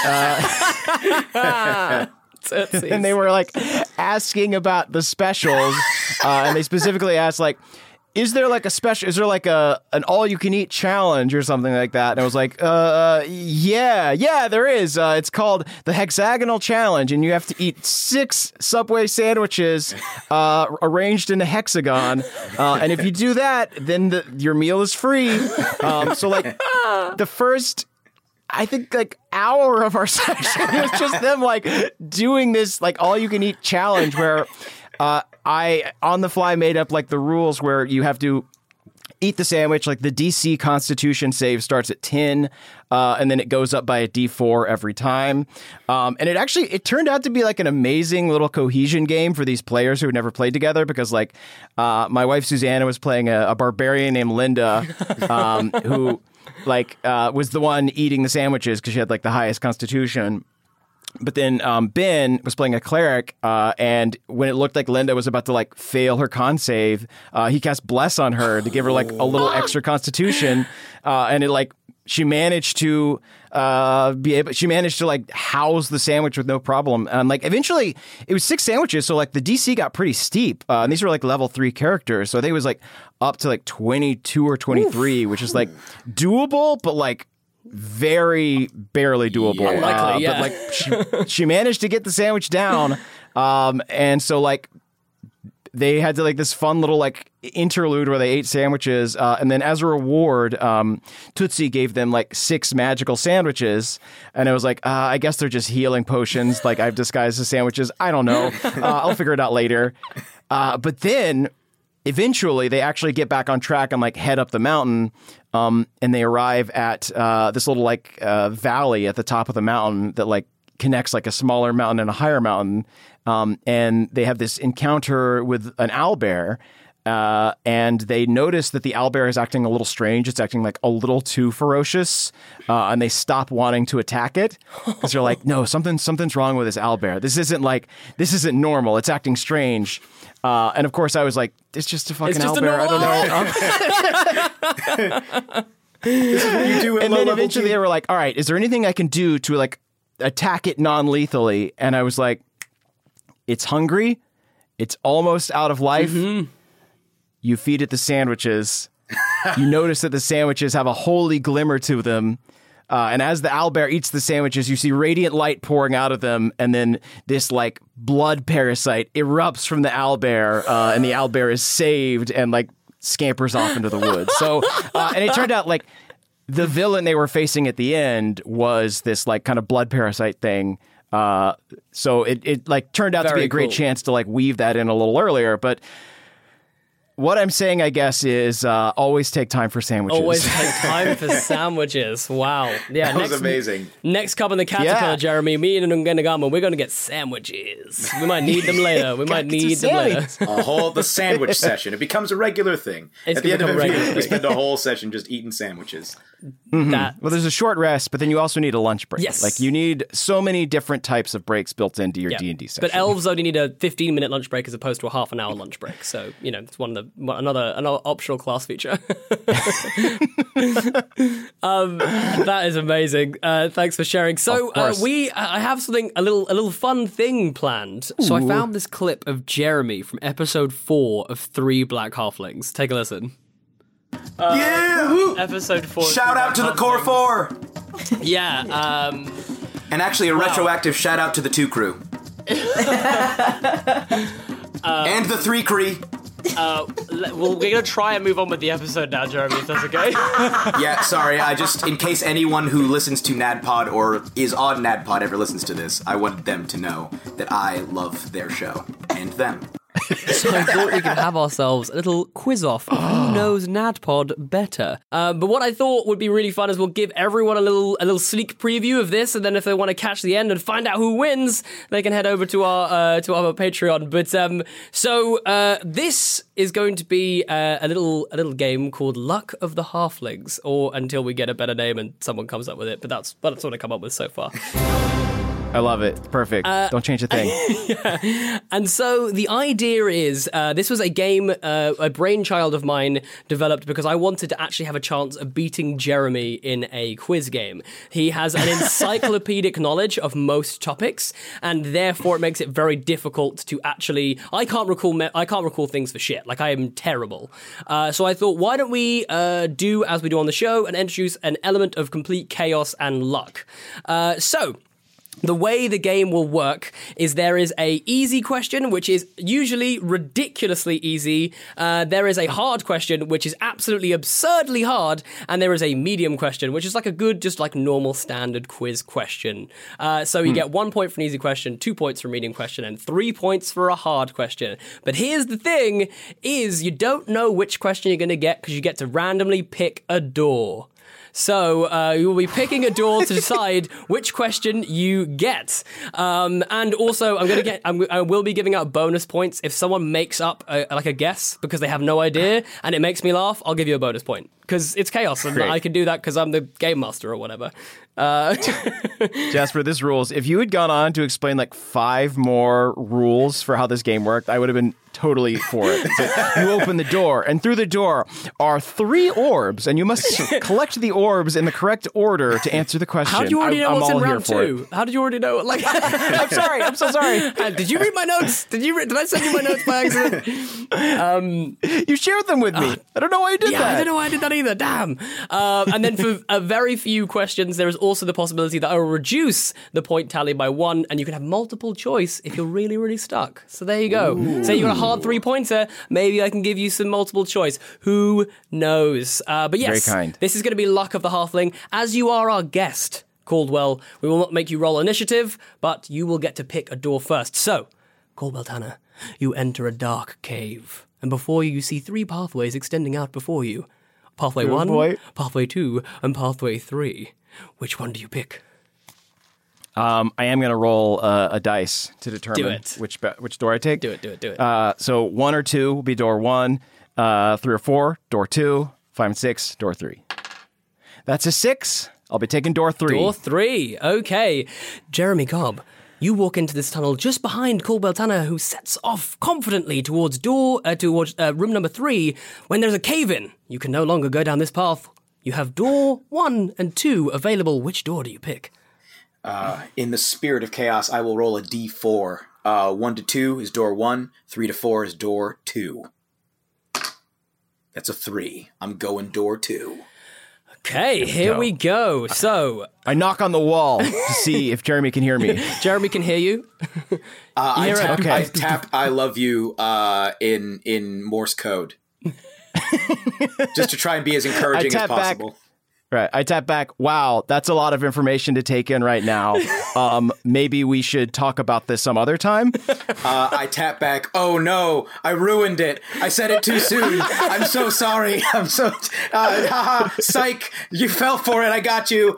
Uh, Tootsies. And they were like asking about the specials, uh, and they specifically asked like, "Is there like a special? Is there like a an all you can eat challenge or something like that?" And I was like, "Uh, yeah, yeah, there is. Uh, it's called the Hexagonal Challenge, and you have to eat six Subway sandwiches uh, arranged in a hexagon. Uh, and if you do that, then the, your meal is free." Um, so like the first. I think like hour of our session was just them like doing this like all you can eat challenge where uh, I on the fly made up like the rules where you have to eat the sandwich. Like the D C Constitution save starts at ten uh, and then it goes up by a D four every time. Um, and it actually it turned out to be like an amazing little cohesion game for these players who had never played together because like uh, my wife Susanna was playing a, a barbarian named Linda um, who like uh, was the one eating the sandwiches because she had like the highest constitution. But then um, Ben was playing a cleric, uh, and when it looked like Linda was about to like fail her con save, uh, he cast Bless on her to give her like a little extra constitution, uh, and it like she managed to uh, be able. She managed to like house the sandwich with no problem. And like eventually, it was six sandwiches, so like the D C got pretty steep, uh, and these were like level three characters, so I think it was like up to like twenty-two or twenty-three, Oof. Which is like doable, but like. Very barely doable. Yeah, likely, uh, yeah. But like she, she managed to get the sandwich down. Um, and so like they had to like this fun little like interlude where they ate sandwiches. Uh, and then as a reward, um, Tootsie gave them like six magical sandwiches. And I was like, uh, I guess they're just healing potions. Like I've disguised as sandwiches. I don't know. Uh, I'll figure it out later. Uh, but then eventually they actually get back on track and like head up the mountain. Um, and they arrive at uh, this little like uh, valley at the top of the mountain that like connects like a smaller mountain and a higher mountain. Um, and they have this encounter with an owlbear. Uh, and they notice that the owlbear is acting a little strange. It's acting like a little too ferocious. Uh, and they stop wanting to attack it because they're like, no, something, something's wrong with this owlbear. This isn't like, this isn't normal. It's acting strange. Uh, and of course I was like, it's just a fucking owlbear. I don't know. This is what you do at and low then level eventually team. they were like, all right, is there anything I can do to like attack it non-lethally? And I was like, it's hungry. It's almost out of life. Mm-hmm. You feed it the sandwiches. You notice that the sandwiches have a holy glimmer to them. Uh, and as the owlbear eats the sandwiches, you see radiant light pouring out of them. And then this like blood parasite erupts from the owlbear. Uh, and the owlbear is saved and like scampers off into the woods. So, uh, and it turned out like the villain they were facing at the end was this like kind of blood parasite thing. Uh, so it, it like turned out Very to be a great cool. chance to like weave that in a little earlier. But what I'm saying, I guess, is uh, always take time for sandwiches. Always take time for sandwiches. Wow. Yeah, That was next, amazing. Next cup in the Caterpillar, Yeah. Jeremy, me and Ngenagama, we're going to get sandwiches. We might need them later. We might Get need some them later. Sammies. A whole the sandwich session. It becomes a regular thing. It's At the end of gonna become a every regular week, we thing. spend a whole session just eating sandwiches. That, Well, there's a short rest, but then you also need a lunch break. Yes. Like, you need so many different types of breaks built into your yeah. D and D session. But elves only need a fifteen-minute lunch break as opposed to a half an hour lunch break. So, you know, it's one of the one- another another optional class feature. um, that is amazing. Uh, thanks for sharing. So, Of uh, course. we I have something a little a little fun thing planned. So, I found this clip of Jeremy from episode four of Three Black Halflings. Take a listen. yeah! Woo! Episode four. of Shout Three out to the Black Core Halflings. Four! Yeah. Um, And actually, a retroactive shout out to the Two Crew. and the Three Cree. uh, le- well, we're gonna try and move on with the episode now, Jeremy. If that's okay. Yeah, sorry. I just, in case anyone who listens to NADPOD or is on NADPOD ever listens to this, I wanted them to know that I love their show and them. So I thought we could have ourselves a little quiz off of who knows NADPOD better. Um, but what I thought would be really fun is we'll give everyone a little a little sneak preview of this, and then if they want to catch the end and find out who wins, they can head over to our uh, to our Patreon. But um, so uh, this is going to be uh, a little a little game called Luck of the Halflings, or until we get a better name and someone comes up with it. But that's that's what I come up with so far. I love it. Perfect. Uh, Don't change a thing. Yeah. And so the idea is, uh, this was a game, uh, a brainchild of mine developed because I wanted to actually have a chance of beating Jeremy in a quiz game. He has an encyclopedic knowledge of most topics, and therefore it makes it very difficult to actually. I can't recall. Me- I can't recall things for shit. Like I am terrible. Uh, so I thought, why don't we uh, do as we do on the show and introduce an element of complete chaos and luck? Uh, so. The way the game will work is there is a easy question, which is usually ridiculously easy. Uh, there is a hard question, which is absolutely absurdly hard. And there is a medium question, which is like a good, just like normal standard quiz question. Uh, so you get one point for an easy question, two points for a medium question, and three points for a hard question. But here's the thing, is you don't know which question you're going to get because you get to randomly pick a door. So uh, you will be picking a door to decide which question you get, um, and also I'm going to get I'm, I will be giving out bonus points if someone makes up a, like a guess because they have no idea and it makes me laugh. I'll give you a bonus point because it's chaos and Great. I can do that because I'm the game master or whatever. Uh, Jasper, this rules. If you had gone on to explain like five more rules for how this game worked, I would have been totally for it. So you open the door, and through the door are three orbs, and you must collect the orbs in the correct order to answer the question. how do you already I, know I'm what's in all here round for it. two? How did you already know? Like, I'm sorry. I'm so sorry. Uh, did you read my notes? Did you? Re- did I send you my notes by accident? You shared them with me. I don't know why you did Yeah, that. I don't know why I did that either. Damn. Uh, and then for a very few questions, there is also the possibility that I will reduce the point tally by one, and you can have multiple choice if you're really, really stuck. So there you go. Ooh. Say you got a hard three pointer, maybe I can give you some multiple choice. Who knows? Uh, but yes, Very kind. This is going to be Luck of the Halfling. As you are our guest, Caldwell, we will not make you roll initiative, but you will get to pick a door first. So, Caldwell Tanner, you enter a dark cave, and before you, you see three pathways extending out before you. Pathway Good one, boy. pathway two, and pathway three. Which one do you pick? Um, I am going to roll uh, a dice to determine Do it. which be- which door I take. Do it, do it, do it. Uh, so one or two will be door one, uh, three or four, door two, five and six, door three. That's a six. I'll be taking door three. Door three. Okay. Jeremy Cobb, you walk into this tunnel just behind Caldwell Tanner, who sets off confidently towards door uh, towards uh, room number three. When there's a cave-in, you can no longer go down this path. You have door one and two available. Which door do you pick? Uh, in the spirit of chaos, I will roll a d four. Uh, one to two is door one. Three to four is door two. That's a three. I'm going door two. Okay, here go. we go. So, I knock on the wall to see if Jeremy can hear me. Jeremy can hear you. Uh, I, You're tap, okay. I tap I love you uh, in in Morse code. Just to try and be as encouraging I as tap back. possible. Right. I tap back. Wow, that's a lot of information to take in right now. Um, maybe we should talk about this some other time. Uh, I tap back. Oh no, I ruined it. I said it too soon. I'm so sorry. I'm so. Uh, haha. Psych. You fell for it. I got you.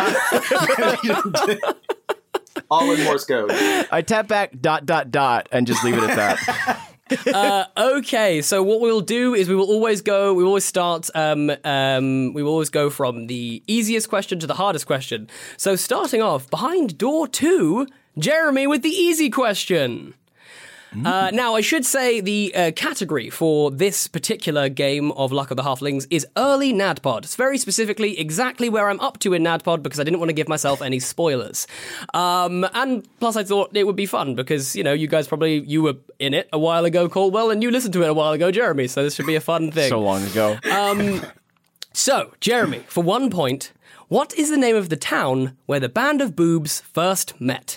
Ha. All in Morse code. I tap back dot dot dot and just leave it at that. uh, okay, so what we'll do is we will always go, we will always start, um, um, we will always go from the easiest question to the hardest question. So starting off, behind door two, Jeremy with the easy question. Uh, now, I should say the uh, category for this particular game of Luck of the Halflings is early NADPOD. It's very specifically exactly where I'm up to in NADPOD because I didn't want to give myself any spoilers. Um, and plus I thought it would be fun because, you know, you guys probably, you were in it a while ago, Caldwell, and you listened to it a while ago, Jeremy, so this should be a fun thing. So long ago. Um, so, Jeremy, for one point, what is the name of the town where the band of boobs first met?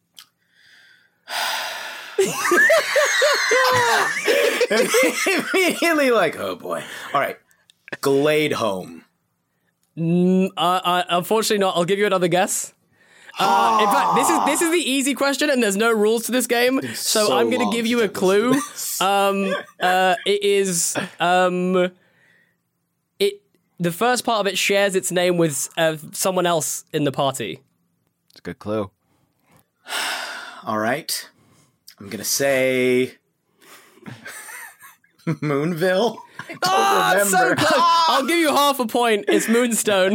Immediately like, oh boy. All right. Glade Home. Mm, uh, uh, unfortunately not. I'll give you another guess. Uh, in fact, this is this is the easy question, and there's no rules to this game, so, so I'm going to give you a clue. Um, uh, it is um, it. The first part of it shares its name with uh, someone else in the party. It's a good clue. All right. I'm going to say Moonville. I don't Oh, it's so remember. close. I'll give you half a point. It's Moonstone.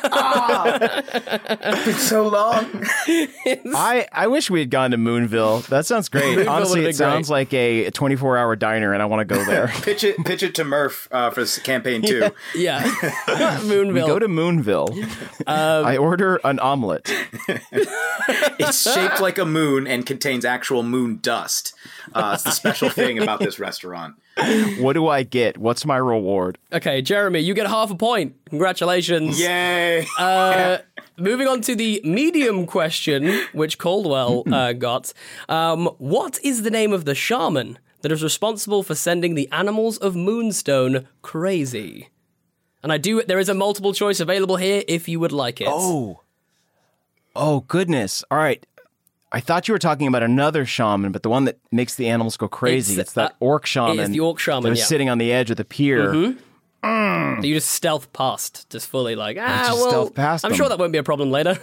It's been so long. I, I wish we had gone to Moonville. That sounds great. Moonville Honestly, would've it been sounds great. like a twenty-four hour diner, and I want to go there. pitch it pitch it to Murph uh, for this campaign two. Yeah. Moonville. We go to Moonville. Um, I order an omelet. It's shaped like a moon and contains actual moon dust. Uh, it's the special thing about this restaurant. What do I get? What's my reward? Okay, Jeremy, you get half a point. Congratulations. Yay! Uh, moving on to the medium question, which Caldwell uh, got. Um, what is the name of the shaman that is responsible for sending the animals of Moonstone crazy? And I do. There is a multiple choice available here if you would like it. Oh. Oh, goodness. All right. I thought you were talking about another shaman, but the one that makes the animals go crazy. It's, It's, that uh, orc shaman. it is the orc shaman, that was yeah. sitting on the edge of the pier. Mm-hmm. Mm. You just stealth past, just fully like, ah, just well, stealth past I'm them. sure that won't be a problem later.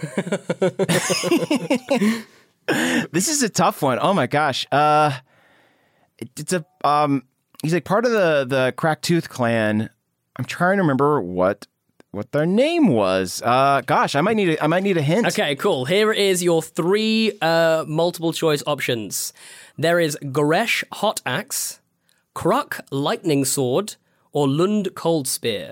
This is a tough one. Oh my gosh. Uh, it, it's a um. He's like part of the the Cracktooth clan. I'm trying to remember what what their name was. Uh, gosh, I might need a, I might need a hint. Okay, cool. Here is your three uh, multiple choice options. There is Goresh Hot Axe, Kruk Lightning Sword, or Lund Cold Spear.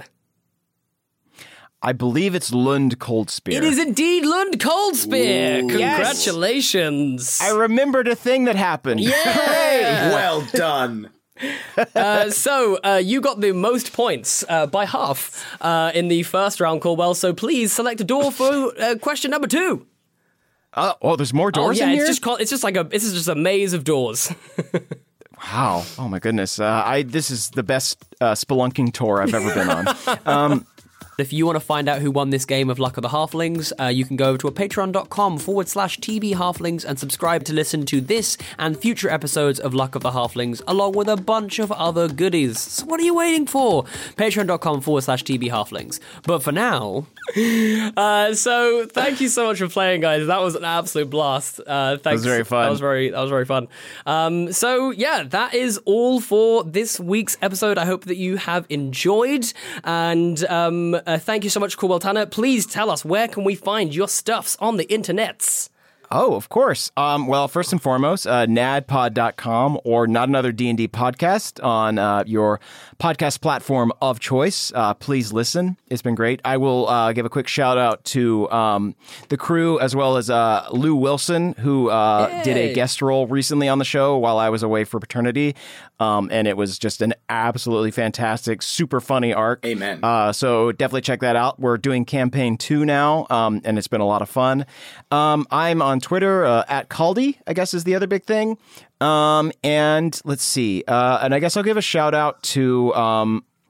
I believe it's Lund Cold Spear. It is indeed Lund Cold Spear. Ooh. Congratulations. I remembered a thing that happened. Yeah. Well done. uh, so uh, you got the most points uh, by half uh, in the first round, Caldwell. So please select a door for uh, question number two. Uh, oh, there's more doors oh, yeah, in it's here? just called, it's just like a this is just a maze of doors. Wow. Oh my goodness. Uh, I this is the best uh, spelunking tour I've ever been on. Um, If you want to find out who won this game of Luck of the Halflings, uh, you can go over to patreon.com forward slash TB Halflings and subscribe to listen to this and future episodes of Luck of the Halflings, along with a bunch of other goodies. So what are you waiting for? Patreon.com forward slash TB Halflings. But for now, uh, so thank you so much for playing, guys. That was an absolute blast. Uh, thanks. That was very fun. That was very, that was very fun. Um, so yeah, that is all for this week's episode. I hope that you have enjoyed, and um, uh, thank you so much, Caldwell Tanner. Please tell us, where can we find your stuffs on the internets? Oh, of course. Um, well, first and foremost, uh, nadpod dot com or Not Another D and D Podcast on uh, your podcast platform of choice. Uh, please listen. It's been great. I will uh, give a quick shout out to um, the crew as well as uh, Lou Wilson, who uh, did a guest role recently on the show while I was away for paternity. Um, and it was just an absolutely fantastic, super funny arc. Amen. Uh, so definitely check that out. We're doing campaign two now, um, and it's been a lot of fun. Um, I'm on Twitter uh, at Caldy, I guess is the other big thing. Um, and let's see. Uh, and I guess I'll give a shout out to um,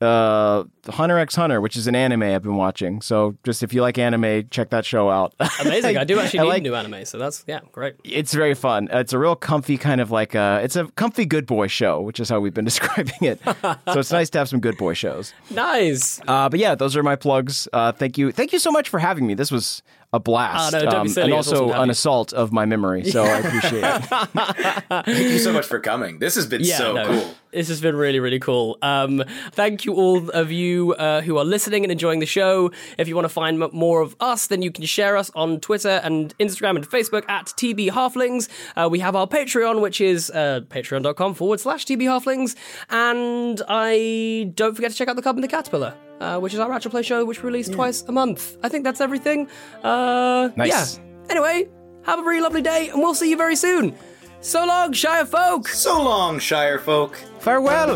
uh, Hunter x Hunter, which is an anime I've been watching. So just if you like anime, check that show out. Amazing. I do actually I need like, new anime, so that's, yeah, great. It's very fun. It's a real comfy kind of like a, it's a comfy good boy show, which is how we've been describing it. So it's nice to have some good boy shows. Nice. Uh, but yeah, those are my plugs. Uh, thank you. Thank you so much for having me. This was a blast. Oh, no, don't be silly. and It's also awesome to have an you. assault of my memory. So I appreciate it. Thank you so much for coming. This has been Yeah, so no, cool. This has been really, really cool. Um, thank you all of you uh, who are listening and enjoying the show. If you want to find m- more of us, then you can share us on Twitter and Instagram and Facebook at T B Halflings. Uh, we have our Patreon, which is uh, patreon.com forward slash TB Halflings. And I don't forget to check out The Cub and the Caterpillar, uh, which is our actual play show, which we release yeah. twice a month. I think that's everything. Uh, nice. Yeah. Anyway, have a really lovely day, and we'll see you very soon. So long, Shire folk! So long, Shire folk! Farewell!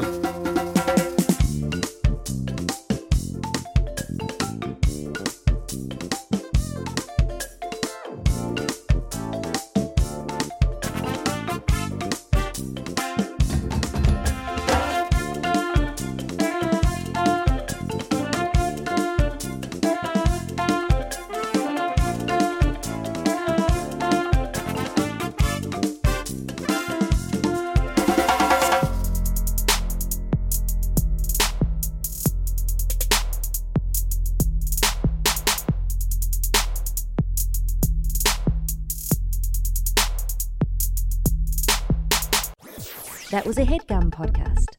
That was a HeadGum podcast.